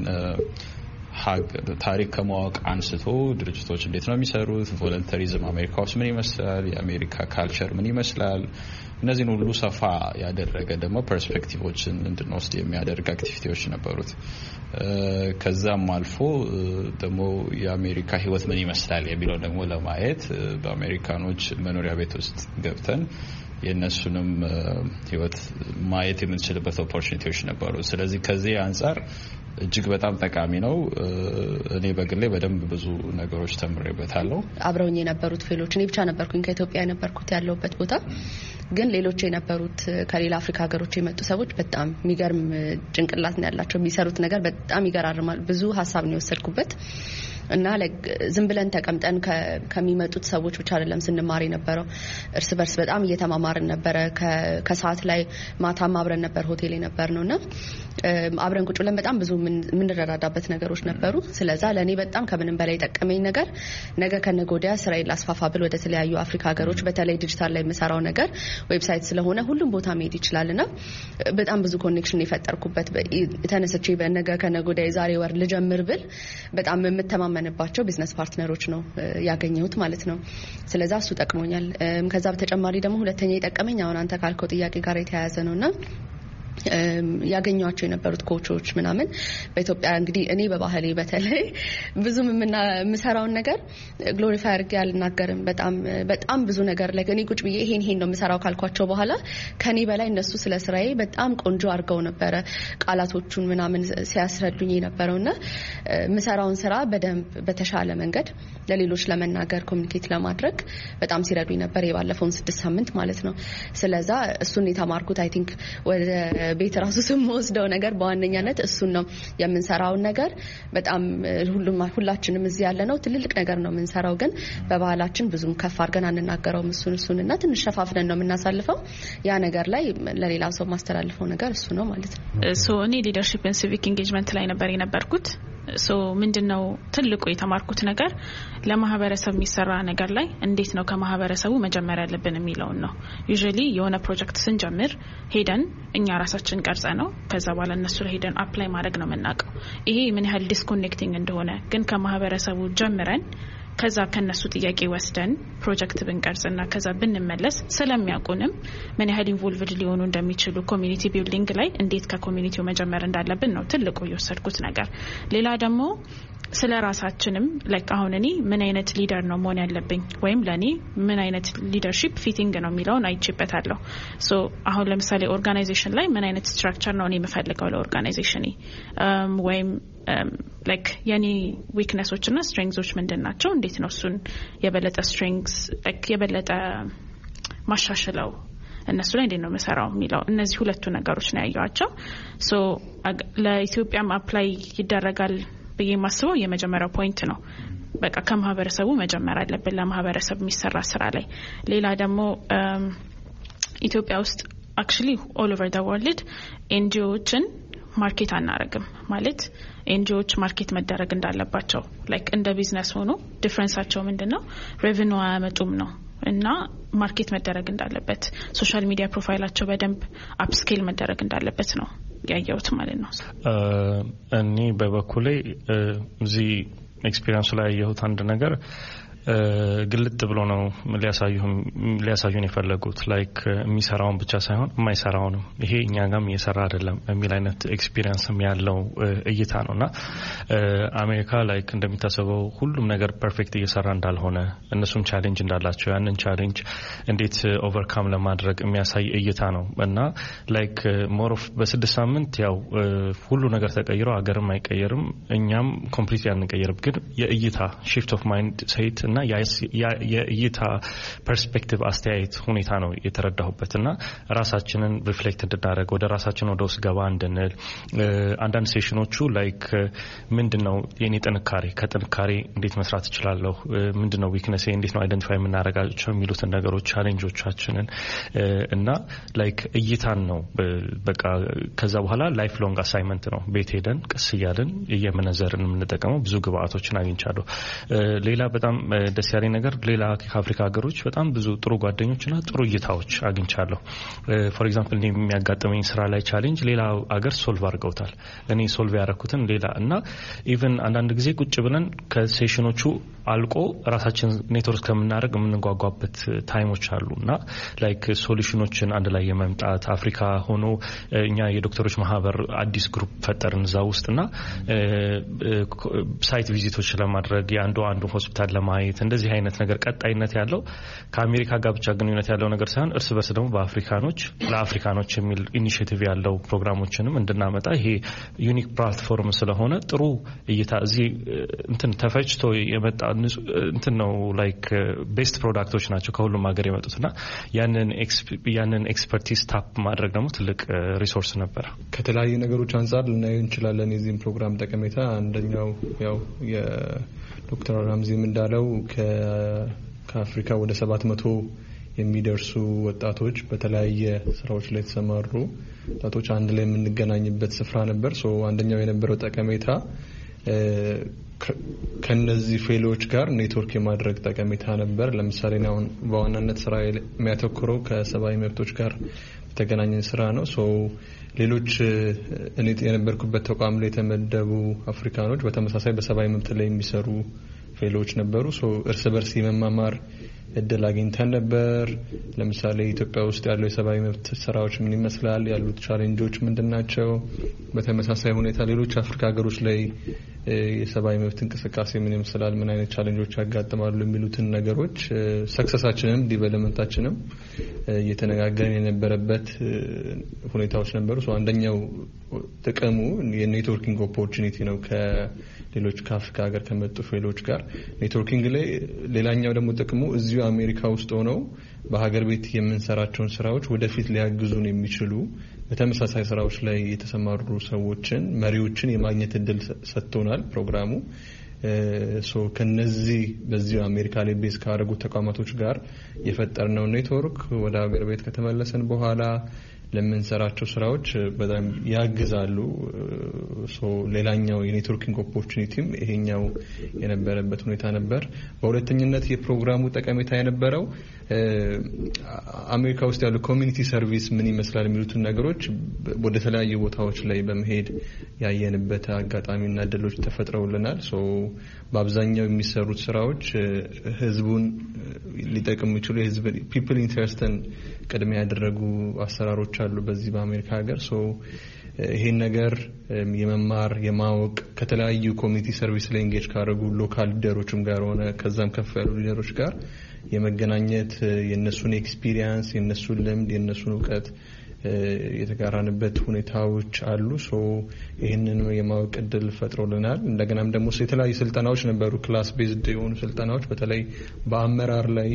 ታሪክ ከማወቅ አንስቶ ድርጅቶች እንዴት ነው የሚሰሩት፣ ቮለንተሪዝም አሜሪካ ውስጥ ምን ይመስላል፣ የአሜሪካ ካልቸር ምን ይመስላል፣ እነዚህን ሁሉ ሰፋ ያደረገ ደግሞ ፐርስፔክቲቮችን እንድንወስድ የሚያደርግ አክቲቪቲዎች ነበሩት። ከዛም አልፎ ደግሞ የአሜሪካ ሕይወት ምን ይመስላል የሚለው ደግሞ ለማየት በአሜሪካኖች መኖሪያ ቤት ውስጥ ገብተን የነሱንም ሕይወት ማየት የምንችልበት ኦፖርቹኒቲዎች ነበሩ። ስለዚህ ከዚህ አንጻር እጅግ በጣም ጠቃሚ ነው። እኔ በግሌ በደንብ ብዙ ነገሮች ተምሬበታለሁ። አብረውኝ የነበሩት ፌሎች እኔ ብቻ ነበርኩኝ ከኢትዮጵያ የነበርኩት ያለውበት ቦታ ግን ሌሎች የነበሩት ከሌላ አፍሪካ ሀገሮች የመጡ ሰዎች በጣም የሚገርም ጭንቅላት ነው ያላቸው። የሚሰሩት ነገር በጣም ይገራርማል። ብዙ ሀሳብ ነው የወሰድኩበት እና ዝም ብለን ተቀምጠን ከሚመጡት ሰዎች ብቻ አይደለም ስንማር የነበረው እርስ በርስ በጣም እየተማማርን ነበረ። ከሰዓት ላይ ማታም አብረን ነበር ሆቴል የነበር ነውና አብረን ቁጭ ብለን በጣም ብዙ ምንረዳዳበት ነገሮች ነበሩ። ስለዚህ ለኔ በጣም ከምንም በላይ ጠቀመኝ ነገር ነገ ከነጎዲያ ስራዬን ላስፋፋ ብል ወደ ተለያዩ አፍሪካ ሀገሮች በተለይ ዲጂታል ላይ የምሰራው ነገር ዌብሳይት ስለሆነ ሁሉም ቦታ መሄድ ይችላልና በጣም ብዙ ኮኔክሽን የፈጠርኩበት ተነስቼ በነገ ከነጎዲያ የዛሬ ወር ልጀምር ብል በጣም የምተማመንባቸው ቢዝነስ ፓርትነሮች ነው ያገኘሁት ማለት ነው። ስለዚህ እሱ ጠቅሞኛል። ከዛ በተጨማሪ ደግሞ ሁለተኛ የጠቀመኝ አሁን አንተ ካልከው ጥያቄ ጋር የተያያዘ ነውና ያገኘዋቸው የነበሩት ኮቾች ምናምን በኢትዮጵያ እንግዲህ እኔ በባህሌ በተለይ ብዙም የምሰራውን ነገር ግሎሪፋይ አድርጌ አልናገርም። በጣም ብዙ ነገር ላይ እኔ ቁጭ ብዬ ይሄን ነው የምሰራው ካልኳቸው በኋላ ከኔ በላይ እነሱ ስለ ስራዬ በጣም ቆንጆ አድርገው ነበረ ቃላቶቹን ምናምን ሲያስረዱኝ የነበረውና የምሰራውን ስራ በደንብ በተሻለ መንገድ ለሌሎች ለመናገር ኮሙኒኬት ለማድረግ በጣም ሲረዱኝ ነበር የባለፈውን 6 ሳምንት ማለት ነው። ስለዛ እሱን የተማርኩት አይ ቲንክ ወደ ቤት ራሱ ስምወስደው ነገር በዋነኛነት እሱን ነው የምንሰራውን ነገር በጣም ሁላችንም እዚህ ያለ ነው ትልልቅ ነገር ነው የምንሰራው ግን በባህላችን ብዙም ከፍ አድርገን አንናገረውም እሱንና ትንሽ ሸፋፍነን ነው የምናሳልፈው። ያ ነገር ላይ ለሌላ ሰው ማስተላልፈው ነገር እሱ ነው ማለት ነው። እኔ ሊደርሺፕ ኤንድ ሲቪክ ኢንጌጅመንት ላይ የነበርኩት ምንድነው ትልቁ የተማርኩት ነገር ለማህበረሰብ የሚሰራ ነገር ላይ እንዴት ነው ከማህበረሰቡ መጀመር ያለብን የሚለው ነው። ዩዥዋሊ የሆነ ፕሮጀክት ስንጀምር ሄደን እኛ ራሳችን ቀርጸ ነው ከዛ በኋላ እነሱ ላይ ሄደን አፕላይ ማድረግ ነው የምናውቀው። ይሄ ምን ያህል ዲስኮኔክቲንግ እንደሆነ ግን ከማህበረሰቡ ጀምረን ከዛ ከነሱ ጥያቄ ወስደን ፕሮጀክት ብንቀርጽና ከዛ ብንመለስ ስለሚያውቁንም ምን ያህል ኢንቮልቭድ ሊሆኑ እንደሚችሉ ኮሚኒቲ ቢልዲንግ ላይ እንዴት ከኮሚኒቲው መጀመር እንዳለብን ነው ትልቁ የወሰድኩት ነገር። ሌላ ደግሞ ስለራሳችንም አሁን እኔ ምን አይነት ሊደር ነው መሆን ያለብኝ ወይም ለኔ ምን አይነት ሊደርሺፕ ፊቲንግ ነው የሚለውን አይቼበታለሁ። አሁን ለምሳሌ ኦርጋናይዜሽን ላይ ምን አይነት ስትራክቸር ነው እኔ የምፈልገው ለኦርጋናይዜሽኔ ወይም የኔ ዊክነሶች እና ስትሬንግዞች ምንድናቸው እንዴት ነው እሱን የበለጠ ስትሬንግስ የበለጠ ማሻሽለው እነሱ ላይ እንዴት ነው መሰራው የሚለው እነዚህ ሁለቱ ነገሮች ነው ያያቸው። ለኢትዮጵያም አፕላይ ይደረጋል ብዬ ማስበው የመጀመሪያው ፖይንት ነው። በቃ ከማህበረሰቡ መጀመር አለብን ለማህበረሰብ የሚሰራ ስራ ላይ። ሌላ ደግሞ ኢትዮጵያ ውስጥ actually all over the world ኤንጂኦዎችን ማርኬት አናረግም ማለት ኤንጂኦዎች ማርኬት መደረግ እንዳለባቸው እንደ ቢዝነስ ሆኖ ዲፈረንሳቸው ምንድነው ሬቨኒው አያመጡም ነው እና ማርኬት መደረግ እንዳለበት ሶሻል ሚዲያ ፕሮፋይላቸው በደንብ አፕስኬል መደረግ እንዳለበት ነው ያያዩት ማለት ነው። እኔ በበኩሌ እዚህ ኤክስፒሪየንስ ላይ ያየሁት አንድ ነገር ግልጥ ብሎ ነው ሊያሳዩን የፈለጉት የሚሰራውን ብቻ ሳይሆን የማይሰራውንም ይሄ እኛ ጋርም እየሰራ አይደለም የሚል አይነት ኤክስፒሪየንስም ያለው እይታ ነውና አሜሪካ እንደሚታሰበው ሁሉም ነገር ፐርፌክት እየሰራ እንዳልሆነ እነሱም ቻሌንጅ እንዳላቸው ያንን ቻሌንጅ እንዴት ኦቨርካም ለማድረግ የሚያሳይ እይታ ነው እና ሞር ኦፍ በ6 ሳምንት ያው ሁሉ ነገር ተቀይሮ አገርም አይቀየርም እኛም ኮምፕሊትሊ አንቀየርም ግን የእይታ shift of mind ሴት እና የእይታ ፐርስፔክቲቭ አስተያየት ሁኔታ ነው የተረዳሁበትና ራሳችንን ሪፍሌክት እንድናደርግ ወደ ራሳችን ወደ ውስጥ ገባ እንድንል አንዳንድ ሴሽኖቹ ምንድነው የኔ ጥንካሬ ከጥንካሬ እንዴት መስራት እችላለሁ ምንድነው ዊክነስ እንዴት ነው አይደንቲፋይ የምናደርጋቸው የሚሉትን ነገሮች ቻሌንጆቻችንን እና እይታን ነው በቃ ከዛ በኋላ ላይፍ ሎንግ አሳይመንት ነው ቤት ሄደን ቀስ እያልን እየመነዘርን የምንጠቀመው ብዙ ግብአቶችን አግኝቻለሁ። ሌላ በጣም ደስ ያለኝ ነገር ሌላ ከአፍሪካ ሀገሮች በጣም ብዙ ጥሩ ጓደኞችና ጥሩ እይታዎች አግኝቻለሁ። ፎር ኤግዛምፕል የሚያጋጥመኝ ስራ ላይ ቻሌንጅ ሌላ ሀገር ሶልቭ አድርገውታል እኔ ሶልቭ ያደረኩትን ሌላ እና ኢቭን አንዳንድ ጊዜ ቁጭ ብለን ከሴሽኖቹ አልቆ ራሳችን ኔትወርክ ከምናደርግ የምንጓጓበት ታይሞች አሉና ሶሉሽኖችን አንድ ላይ የመምጣት አፍሪካ ሆኖ እኛ የዶክተሮች ማህበር አዲስ ግሩፕ ፈጠርን እዛ ውስጥና ሳይት ቪዚቶች ለማድረግ አንዱ ሆስፒታል ለማየት አይነት እንደዚህ አይነት ነገር ቀጣይነት ያለው ከአሜሪካ ጋር ብቻ ግንኙነት ያለው ነገር ሳይሆን እርስ በርስ ደግሞ በአፍሪካኖች ለአፍሪካኖች የሚል ኢኒሺዬቲቭ ያለው ፕሮግራሞችንም እንድናመጣ ይሄ ዩኒክ ፕላትፎርም ስለሆነ ጥሩ እይታ እዚህ እንትን ተፈጭቶ የመጣ እንትን ነው ላይክ ቤስት ፕሮዳክቶች ናቸው ከሁሉም ሀገር የመጡትና ያንን ኤክስፐርቲዝ ታፕ ማድረግ ደግሞ ትልቅ ሪሶርስ ነበር። ከተለያዩ ነገሮች አንፃር ልናየው እንችላለን የዚህን ፕሮግራም ጠቀሜታ። አንደኛው ያው የዶክተር ራምዚም እንዳለው ከአፍሪካ ወደ 700 የሚደርሱ ወጣቶች በተለያየ ስራዎች ላይ ተሰማሩ ወጣቶች አንድ ላይ የምንገናኝበት ስፍራ ነበር። አንደኛው የነበረው ጠቀሜታ ከነዚህ ፌሎች ጋር ኔትወርክ የማድረግ ጠቀሜታ ነበር። ለምሳሌ አሁን በዋናነት ስራ የሚያተኩረው ከሰብአዊ መብቶች ጋር የተገናኘ ስራ ነው። ሌሎች እኔ የነበርኩበት ተቋም ላይ የተመደቡ አፍሪካኖች በተመሳሳይ በሰብአዊ መብት ላይ የሚሰሩ ፌሎች ነበሩ። እርስ በርስ የመማማር እድል አግኝተን ነበር። ለምሳሌ ኢትዮጵያ ውስጥ ያለው የሰብአዊ መብት ስራዎች ምን ይመስላል፣ ያሉት ቻሌንጆች ምንድናቸው፣ በተመሳሳይ ሁኔታ ሌሎች አፍሪካ ሀገሮች ላይ የሰብአዊ መብት እንቅስቃሴ ምን ይመስላል፣ ምን አይነት ቻሌንጆች ያጋጥማሉ የሚሉትን ነገሮች ሰክሰሳችንም ዲቨሎፕመንታችንም እየተነጋገርን የነበረበት ሁኔታዎች ነበሩ። አንደኛው ጥቅሙ የኔትወርኪንግ ኦፖርቹኒቲ ነው ከሌሎች ከአፍሪካ ሀገር ከመጡ ፌሎች ጋር ኔትወርኪንግ ላይ። ሌላኛው ደግሞ ጥቅሙ እዚሁ አሜሪካ ውስጥ ሆነው በሀገር ቤት የምንሰራቸውን ስራዎች ወደፊት ሊያግዙን የሚችሉ በተመሳሳይ ስራዎች ላይ የተሰማሩ ሰዎችን መሪዎችን የማግኘት እድል ሰጥቶናል ፕሮግራሙ። ከነዚህ በዚሁ አሜሪካ ላይ ቤዝ ካደረጉ ተቋማቶች ጋር የፈጠርነው ኔትወርክ ወደ ሀገር ቤት ከተመለሰን በኋላ ለምንሰራቸው ስራዎች በጣም ያግዛሉ። ሌላኛው የኔትወርኪንግ ኦፖርቹኒቲም ይሄኛው የነበረበት ሁኔታ ነበር። በሁለተኝነት የፕሮግራሙ ጠቀሜታ የነበረው አሜሪካ ውስጥ ያለው ኮሚኒቲ ሰርቪስ ምን ይመስላል የሚሉትን ነገሮች ወደ ተለያዩ ቦታዎች ላይ በመሄድ ያየንበት አጋጣሚና እድሎች ተፈጥረውልናል። በአብዛኛው የሚሰሩት ስራዎች ህዝቡን ሊጠቅሙ ይችላሉ። የህዝብ ፒፕል ኢንተረስትን ቅድሚያ ያደረጉ አሰራሮች አሉ በዚህ በአሜሪካ ሀገር። ይሄን ነገር የመማር የማወቅ ከተለያዩ ኮሚኒቲ ሰርቪስ ላይ ኤንጌጅ ካደረጉ ሎካል ሊደሮችም ጋር ሆነ ከዛም ከፍ ያሉ ሊደሮች ጋር የመገናኘት የነሱን ኤክስፒሪየንስ የነሱን ልምድ የነሱን እውቀት የተጋራንበት ሁኔታዎች አሉ። ይህንን የማወቅ እድል ፈጥሮልናል። እንደገናም ደግሞ የተለያዩ ስልጠናዎች ነበሩ፣ ክላስ ቤዝድ የሆኑ ስልጠናዎች በተለይ በአመራር ላይ።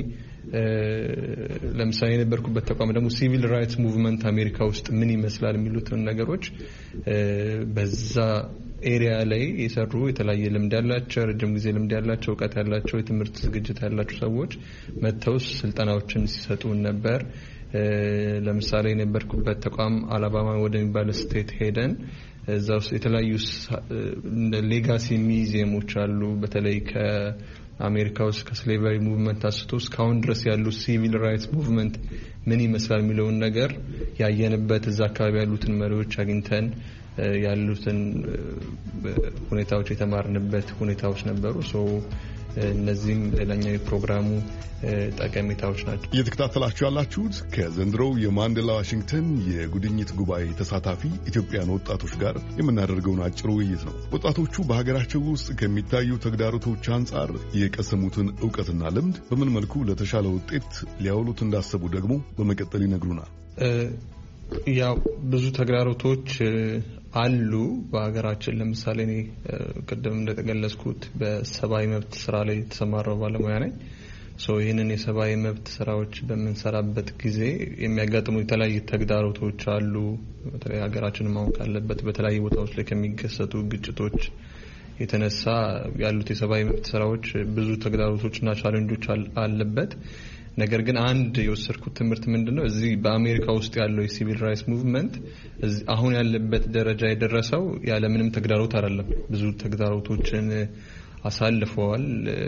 ለምሳሌ የነበርኩበት ተቋም ደግሞ ሲቪል ራይትስ ሙቭመንት አሜሪካ ውስጥ ምን ይመስላል የሚሉትን ነገሮች በዛ ኤሪያ ላይ የሰሩ የተለያየ ልምድ ያላቸው ረጅም ጊዜ ልምድ ያላቸው እውቀት ያላቸው የትምህርት ዝግጅት ያላቸው ሰዎች መጥተው ስልጠናዎችን ሲሰጡን ነበር። ለምሳሌ የነበርኩበት ተቋም አላባማ ወደሚባል ስቴት ሄደን እዛ ውስጥ የተለያዩ ሌጋሲ ሚዚየሞች አሉ። በተለይ ከአሜሪካ ውስጥ ከስሌቨሪ ሙቭመንት አንስቶ እስካሁን ድረስ ያሉ ሲቪል ራይትስ ሙቭመንት ምን ይመስላል የሚለውን ነገር ያየንበት እዛ አካባቢ ያሉትን መሪዎች አግኝተን ያሉትን ሁኔታዎች የተማርንበት ሁኔታዎች ነበሩ። እነዚህም ሌላኛው የፕሮግራሙ ጠቀሜታዎች ናቸው። እየተከታተላችሁ ያላችሁት ከዘንድሮው የማንዴላ ዋሽንግተን የጉድኝት ጉባኤ ተሳታፊ ኢትዮጵያን ወጣቶች ጋር የምናደርገውን አጭር ውይይት ነው። ወጣቶቹ በሀገራቸው ውስጥ ከሚታዩ ተግዳሮቶች አንጻር የቀሰሙትን እውቀትና ልምድ በምን መልኩ ለተሻለ ውጤት ሊያውሉት እንዳሰቡ ደግሞ በመቀጠል ይነግሩናል። ያው ብዙ ተግዳሮቶች አሉ በሀገራችን። ለምሳሌ እኔ ቅድም እንደተገለጽኩት በሰብአዊ መብት ስራ ላይ የተሰማራው ባለሙያ ነኝ። ይህንን የሰብአዊ መብት ስራዎች በምንሰራበት ጊዜ የሚያጋጥሙ የተለያዩ ተግዳሮቶች አሉ። በተለይ ሀገራችን ማወቅ አለበት በተለያዩ ቦታዎች ላይ ከሚከሰቱ ግጭቶች የተነሳ ያሉት የሰብአዊ መብት ስራዎች ብዙ ተግዳሮቶችና ቻሌንጆች አለበት። ነገር ግን አንድ የወሰድኩት ትምህርት ምንድነው እዚህ በአሜሪካ ውስጥ ያለው የሲቪል ራይትስ ሙቭመንት አሁን ያለበት ደረጃ የደረሰው ያለ ምንም ተግዳሮት አይደለም። ብዙ ተግዳሮቶችን አሳልፈዋል።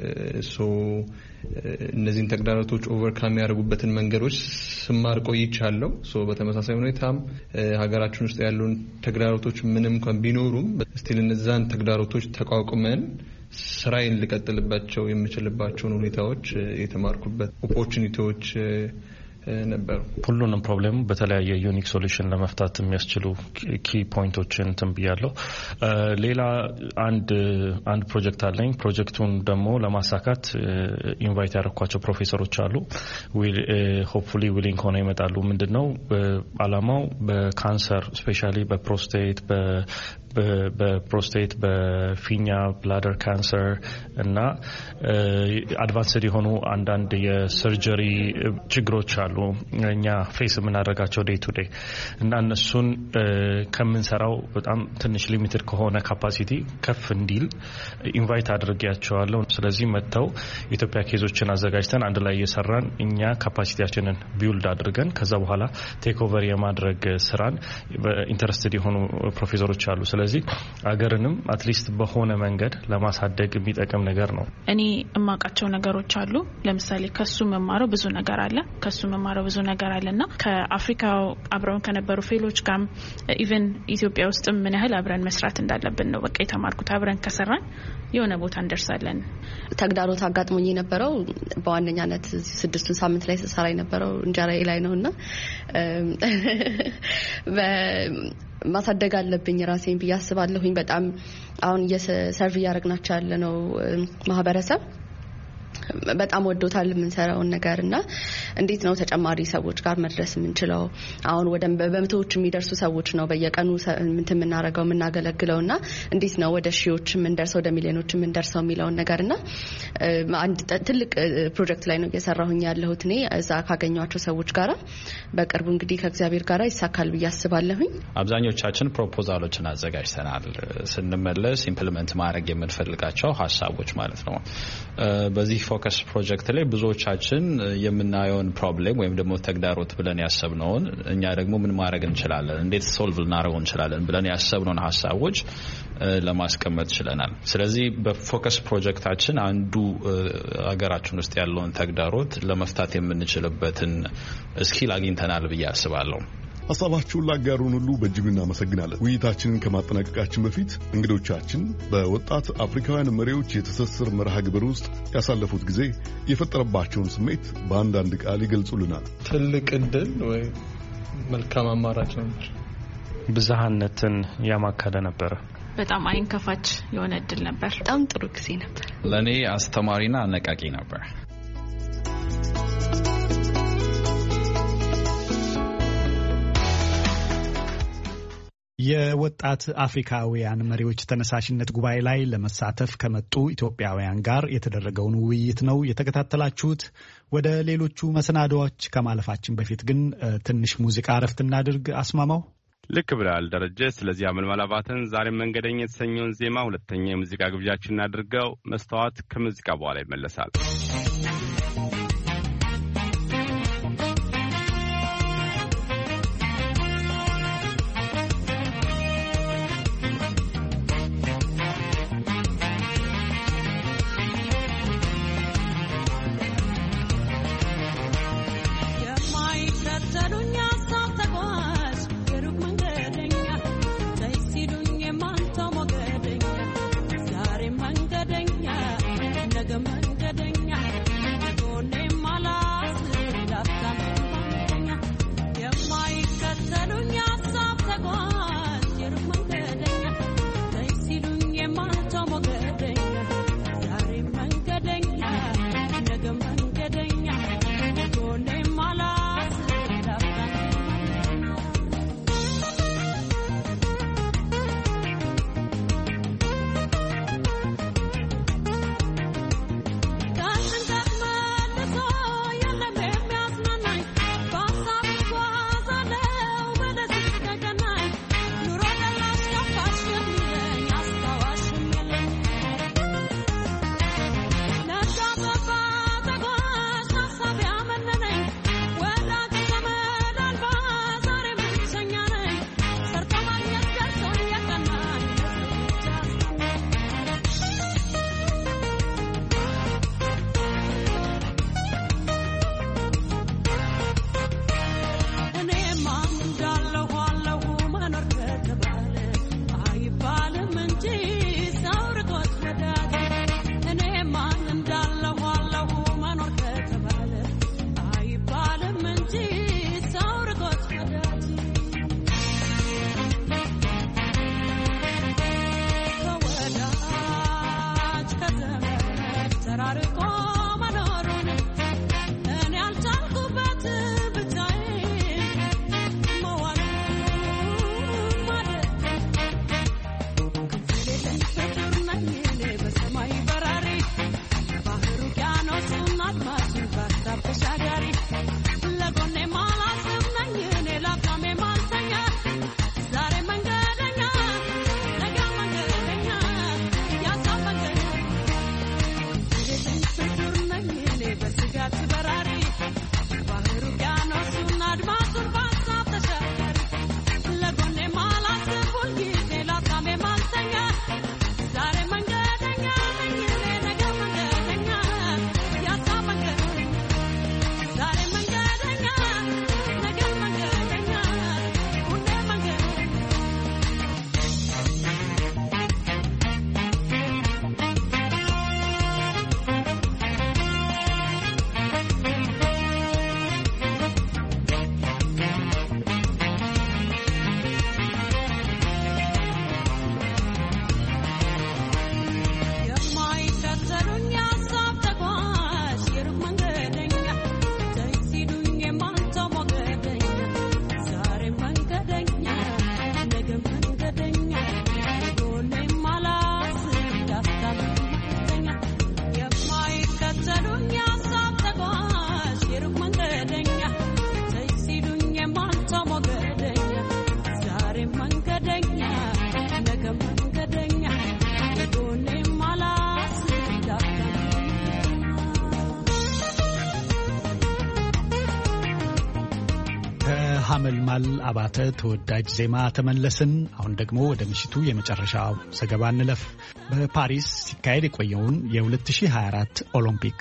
እነዚህን ተግዳሮቶች ኦቨርካም ያደርጉበትን መንገዶች ስማር ቆይቻለሁ። በተመሳሳይ ሁኔታም ሀገራችን ውስጥ ያሉን ተግዳሮቶች ምንም እንኳን ቢኖሩም ስቲል እነዛን ተግዳሮቶች ተቋቁመን ስራዬን ልቀጥልባቸው የምችልባቸውን ሁኔታዎች የተማርኩበት ኦፖርቹኒቲዎች ነበሩ። ሁሉንም ፕሮብሌም በተለያየ ዩኒክ ሶሉሽን ለመፍታት የሚያስችሉ ኪ ፖይንቶችን ተንብያለሁ። ሌላ አንድ ፕሮጀክት አለኝ። ፕሮጀክቱን ደግሞ ለማሳካት ኢንቫይት ያደረኳቸው ፕሮፌሰሮች አሉ። ሆፕፉሊ ዊሊንግ ሆነው ይመጣሉ። ምንድነው አላማው? በካንሰር ስፔሻሊ በፕሮስቴት በፊኛ ብላደር ካንሰር እና አድቫንስድ የሆኑ አንዳንድ የሰርጀሪ ችግሮች አሉ እኛ ፌስ የምናደርጋቸው ዴይ ቱ ዴይ እና እነሱን ከምንሰራው በጣም ትንሽ ሊሚትድ ከሆነ ካፓሲቲ ከፍ እንዲል ኢንቫይት አድርጌያቸዋለሁ። ስለዚህ መጥተው ኢትዮጵያ ኬዞችን አዘጋጅተን አንድ ላይ እየሰራን እኛ ካፓሲቲያችንን ቢውልድ አድርገን ከዛ በኋላ ቴክ ኦቨር የማድረግ ስራን ኢንተረስትድ የሆኑ ፕሮፌሰሮች አሉ። ስለዚህ አገርንም አትሊስት በሆነ መንገድ ለማሳደግ የሚጠቅም ነገር ነው። እኔ እማቃቸው ነገሮች አሉ። ለምሳሌ ከሱ መማረው ብዙ ነገር አለና ከአፍሪካው አብረውን ከነበሩ ፌሎች ጋር ኢቭን ኢትዮጵያ ውስጥ ምን ያህል አብረን መስራት እንዳለብን ነው በቃ የተማርኩት። አብረን ከሰራን የሆነ ቦታ እንደርሳለን። ተግዳሮት አጋጥሞኝ የነበረው በዋነኛነት 6 ሳምንት ላይ ሰራ የነበረው እንጀራዬ ላይ ነውና ማሳደግ አለብኝ ራሴን ብያስባለሁኝ። በጣም አሁን የሰርቪ ያረግናቸው ያለ ነው ማህበረሰብ በጣም ወዶታል የምንሰራውን ነገርና እንዴት ነው ተጨማሪ ሰዎች ጋር መድረስ የምንችለው? አሁን ወደ በመቶዎች የሚደርሱ ሰዎች ነው በየቀኑ የምናረጋው የምናገለግለውና እንዴት ነው ወደ ሺዎች የምንደርሰው ወደ ሚሊዮኖች የምንደርሰው የሚለውን ነገርና አንድ ትልቅ ፕሮጀክት ላይ ነው እየሰራሁኝ ያለሁት እኔ እዛ ካገኘኋቸው ሰዎች ጋር በቅርቡ እንግዲህ ከእግዚአብሔር ጋር ይሳካል ብዬ አስባለሁኝ። አብዛኞቻችን ፕሮፖዛሎችን አዘጋጅተናል። ስንመለስ ኢምፕሊመንት ማድረግ የምንፈልጋቸው ሀሳቦች ማለት ነው። በዚህ ፎከስ ፕሮጀክት ላይ ብዙዎቻችን የምናየውን ፕሮብሌም ወይም ደግሞ ተግዳሮት ብለን ያሰብነውን እኛ ደግሞ ምን ማድረግ እንችላለን፣ እንዴት ሶልቭ ልናደርገው እንችላለን ብለን ያሰብነውን ሀሳቦች ለማስቀመጥ ችለናል። ስለዚህ በፎከስ ፕሮጀክታችን አንዱ ሀገራችን ውስጥ ያለውን ተግዳሮት ለመፍታት የምንችልበትን ስኪል አግኝተናል ብዬ አስባለሁ። ሐሳባችሁን ላጋሩን ሁሉ በእጅጉ እናመሰግናለን። ውይይታችንን ከማጠናቀቃችን በፊት እንግዶቻችን በወጣት አፍሪካውያን መሪዎች የትስስር መርሃ ግብር ውስጥ ያሳለፉት ጊዜ የፈጠረባቸውን ስሜት በአንዳንድ ቃል ይገልጹልናል። ትልቅ ዕድል ወይ መልካም አማራጭ ነበር። ብዝሃነትን ያማከለ ነበር። በጣም አይን ከፋች የሆነ ዕድል ነበር። በጣም ጥሩ ጊዜ ነበር። ለኔ አስተማሪና አነቃቂ ነበር። የወጣት አፍሪካውያን መሪዎች ተነሳሽነት ጉባኤ ላይ ለመሳተፍ ከመጡ ኢትዮጵያውያን ጋር የተደረገውን ውይይት ነው የተከታተላችሁት። ወደ ሌሎቹ መሰናዶዎች ከማለፋችን በፊት ግን ትንሽ ሙዚቃ እረፍት እናድርግ። አስማማው ልክ ብለሃል ደረጀ። ስለዚህ አመልማል አባተን ዛሬም መንገደኛ የተሰኘውን ዜማ ሁለተኛ የሙዚቃ ግብዣችን አድርገው መስተዋት ከሙዚቃ በኋላ ይመለሳል። Mangadenya, በሐመልማል አባተ ተወዳጅ ዜማ ተመለስን። አሁን ደግሞ ወደ ምሽቱ የመጨረሻ ዘገባ እንለፍ። በፓሪስ ሲካሄድ የቆየውን የ2024 ኦሎምፒክ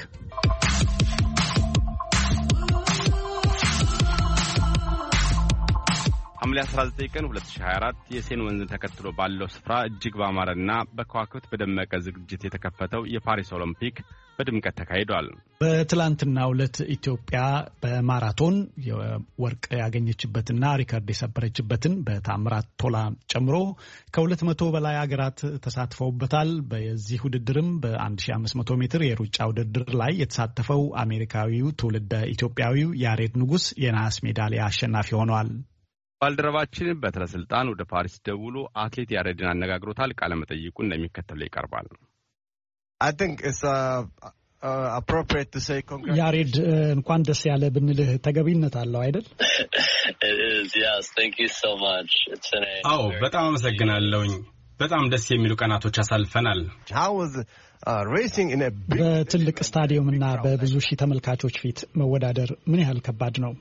ሐምሌ 19 ቀን 2024 የሴን ወንዝን ተከትሎ ባለው ስፍራ እጅግ ባማረና በከዋክብት በደመቀ ዝግጅት የተከፈተው የፓሪስ ኦሎምፒክ በድምቀት ተካሂዷል። በትላንትናው ዕለት ኢትዮጵያ በማራቶን የወርቅ ያገኘችበትና ሪከርድ የሰበረችበትን በታምራት ቶላ ጨምሮ ከ200 በላይ ሀገራት ተሳትፈውበታል። በዚህ ውድድርም በ1500 ሜትር የሩጫ ውድድር ላይ የተሳተፈው አሜሪካዊው ትውልደ ኢትዮጵያዊው ያሬድ ንጉስ የነሐስ ሜዳሊያ አሸናፊ ሆኗል። ባልደረባችን በትረ ስልጣን ወደ ፓሪስ ደውሎ አትሌት ያሬድን አነጋግሮታል። ቃለ መጠይቁ እንደሚከተለው ይቀርባል። ያሬድ እንኳን ደስ ያለ ብንልህ ተገቢነት አለው አይደል? አዎ በጣም አመሰግናለሁኝ። በጣም ደስ የሚሉ ቀናቶች አሳልፈናል። በትልቅ ስታዲየምና በብዙ ሺህ ተመልካቾች ፊት መወዳደር ምን ያህል ከባድ ነው?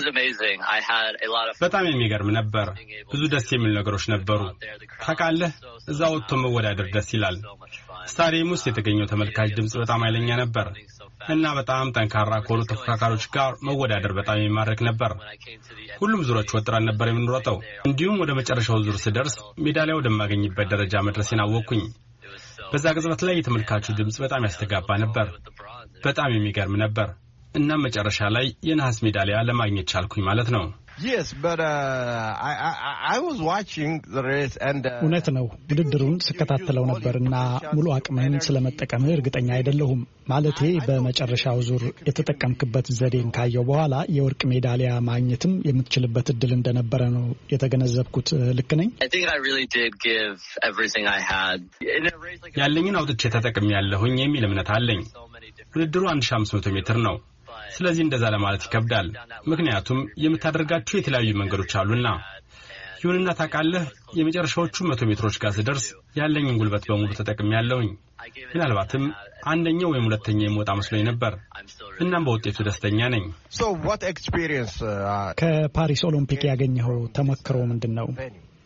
በጣም የሚገርም ነበር። ብዙ ደስ የሚሉ ነገሮች ነበሩ። ታውቃለህ፣ እዛ ወጥቶ መወዳደር ደስ ይላል። ስታዲየም ውስጥ የተገኘው ተመልካች ድምጽ በጣም ኃይለኛ ነበር እና በጣም ጠንካራ ከሆኑ ተፎካካሪዎች ጋር መወዳደር በጣም የሚማርክ ነበር። ሁሉም ዙሮች ወጥረን ነበር የምንሮጠው። እንዲሁም ወደ መጨረሻው ዙር ስደርስ ሜዳሊያ ወደማገኝበት ደረጃ መድረሴን አወቅኩኝ። በዛ ቅጽበት ላይ የተመልካቹ ድምጽ በጣም ያስተጋባ ነበር። በጣም የሚገርም ነበር። እና መጨረሻ ላይ የነሐስ ሜዳሊያ ለማግኘት ቻልኩኝ ማለት ነው። እውነት ነው። ውድድሩን ስከታተለው ነበርና ሙሉ አቅምህን ስለመጠቀምህ እርግጠኛ አይደለሁም። ማለቴ በመጨረሻው ዙር የተጠቀምክበት ዘዴን ካየው በኋላ የወርቅ ሜዳሊያ ማግኘትም የምትችልበት እድል እንደነበረ ነው የተገነዘብኩት። ልክ ነኝ? ያለኝን አውጥቼ ተጠቅሜያለሁኝ የሚል እምነት አለኝ። ውድድሩ 1500 ሜትር ነው። ስለዚህ እንደዛ ለማለት ይከብዳል፣ ምክንያቱም የምታደርጋቸው የተለያዩ መንገዶች አሉና። ይሁንና ታውቃለህ፣ የመጨረሻዎቹ 100 ሜትሮች ጋር ስደርስ ያለኝን ጉልበት በሙሉ ተጠቅሜያለሁኝ። ምናልባትም አንደኛው ወይም ሁለተኛው የምወጣ መስሎኝ ነበር። እናም በውጤቱ ደስተኛ ነኝ። ከፓሪስ ኦሎምፒክ ያገኘኸው ተሞክሮ ምንድን ነው?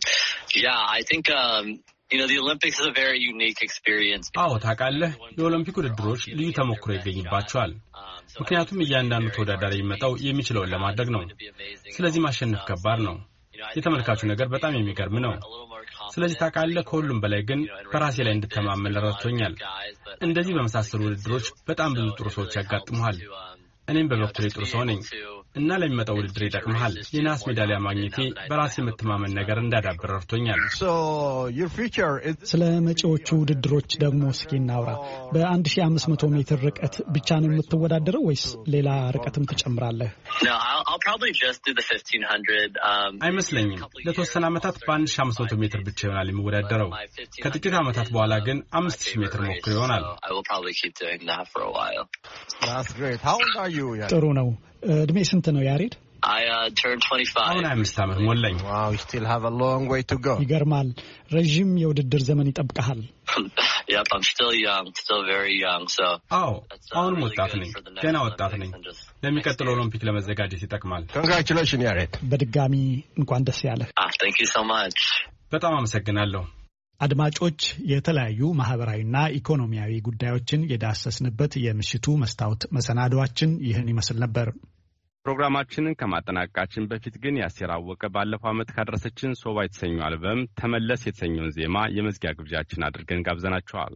አዎ ታውቃለህ፣ የኦሎምፒክ ውድድሮች ልዩ ተሞክሮ ይገኝባቸዋል። ምክንያቱም እያንዳንዱ ተወዳዳሪ የሚመጣው የሚችለውን ለማድረግ ነው። ስለዚህ ማሸነፍ ከባድ ነው። የተመልካቹ ነገር በጣም የሚገርም ነው። ስለዚህ ታውቃለህ፣ ከሁሉም በላይ ግን በራሴ ላይ እንድተማመን ረድቶኛል። እንደዚህ በመሳሰሉ ውድድሮች በጣም ብዙ ጥሩ ሰዎች ያጋጥሙሃል። እኔም በበኩሌ ጥሩ ሰው ነኝ እና ለሚመጣው ውድድር ይጠቅምሃል። የነሐስ ሜዳሊያ ማግኘቴ በራሴ የምተማመን ነገር እንዳዳብር ረድቶኛል። ስለ መጪዎቹ ውድድሮች ደግሞ እስኪ እናውራ። በ1500 ሜትር ርቀት ብቻ ነው የምትወዳደረው ወይስ ሌላ ርቀትም ትጨምራለህ? አይመስለኝም። ለተወሰነ ዓመታት በ1500 ሜትር ብቻ ይሆናል የሚወዳደረው። ከጥቂት ዓመታት በኋላ ግን 5000 ሜትር ሞክር ይሆናል። ጥሩ ነው። እድሜ ስንት ነው ያሬድ? አሁን 25 ዓመት ሞላኝ። ይገርማል። ረዥም የውድድር ዘመን ይጠብቀሃል። አዎ አሁንም ወጣት ነኝ፣ ገና ወጣት ነኝ። ለሚቀጥለው ኦሎምፒክ ለመዘጋጀት ይጠቅማል። ኮንግራቹሌሽን ያሬድ፣ በድጋሚ እንኳን ደስ ያለህ። በጣም አመሰግናለሁ። አድማጮች፣ የተለያዩ ማህበራዊና ኢኮኖሚያዊ ጉዳዮችን የዳሰስንበት የምሽቱ መስታወት መሰናዶአችን ይህን ይመስል ነበር። ፕሮግራማችንን ከማጠናቀቃችን በፊት ግን ያሴር አወቀ ባለፈው ዓመት ካደረሰችን ሶባ የተሰኘው አልበም ተመለስ የተሰኘውን ዜማ የመዝጊያ ግብዣችን አድርገን ጋብዘናቸዋል።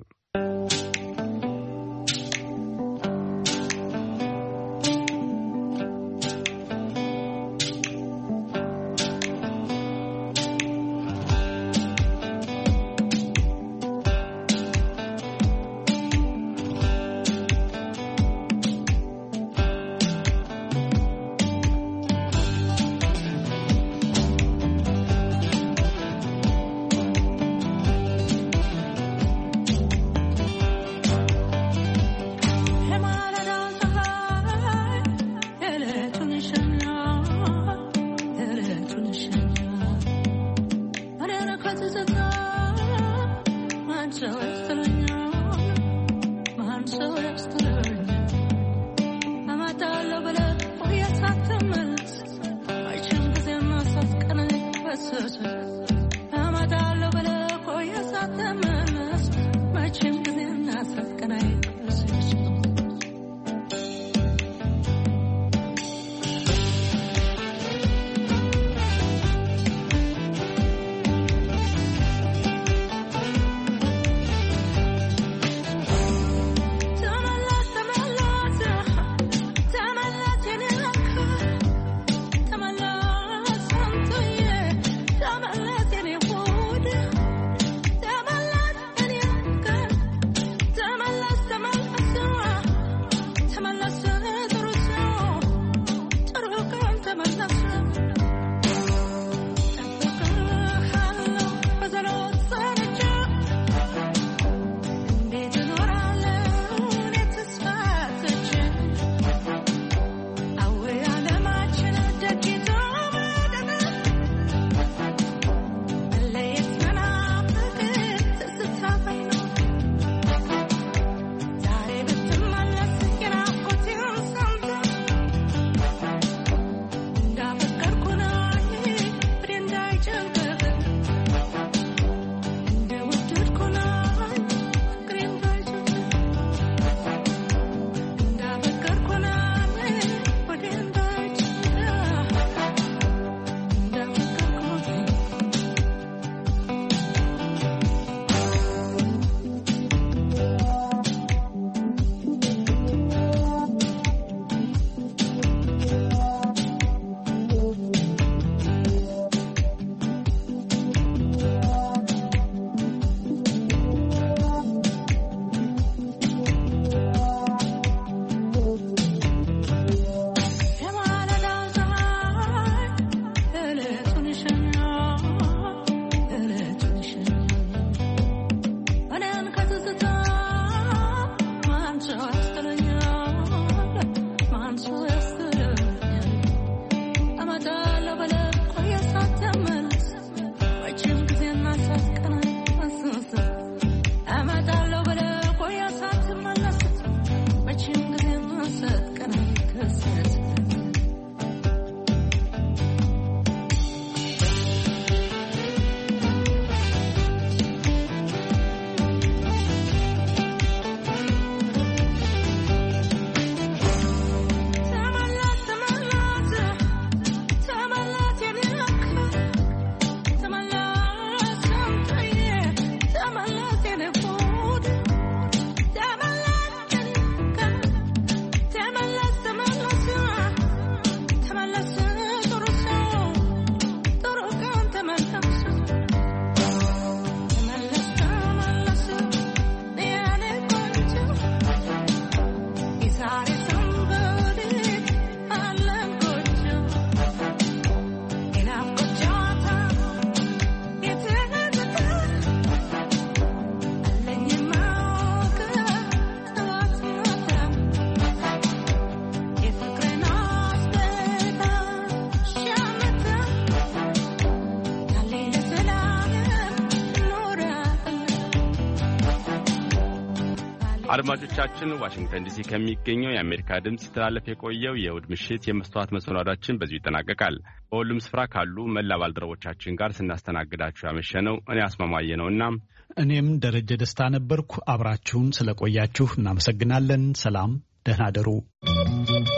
አድማጮቻችን ዋሽንግተን ዲሲ ከሚገኘው የአሜሪካ ድምጽ ተላለፈ የቆየው የእሁድ ምሽት የመስተዋት መሰናዷችን በዚሁ ይጠናቀቃል። በሁሉም ስፍራ ካሉ መላ ባልደረቦቻችን ጋር ስናስተናግዳችሁ ያመሸነው እኔ አስማማየ ነውና እኔም ደረጀ ደስታ ነበርኩ። አብራችሁን ስለቆያችሁ እናመሰግናለን። ሰላም፣ ደህና ደሩ።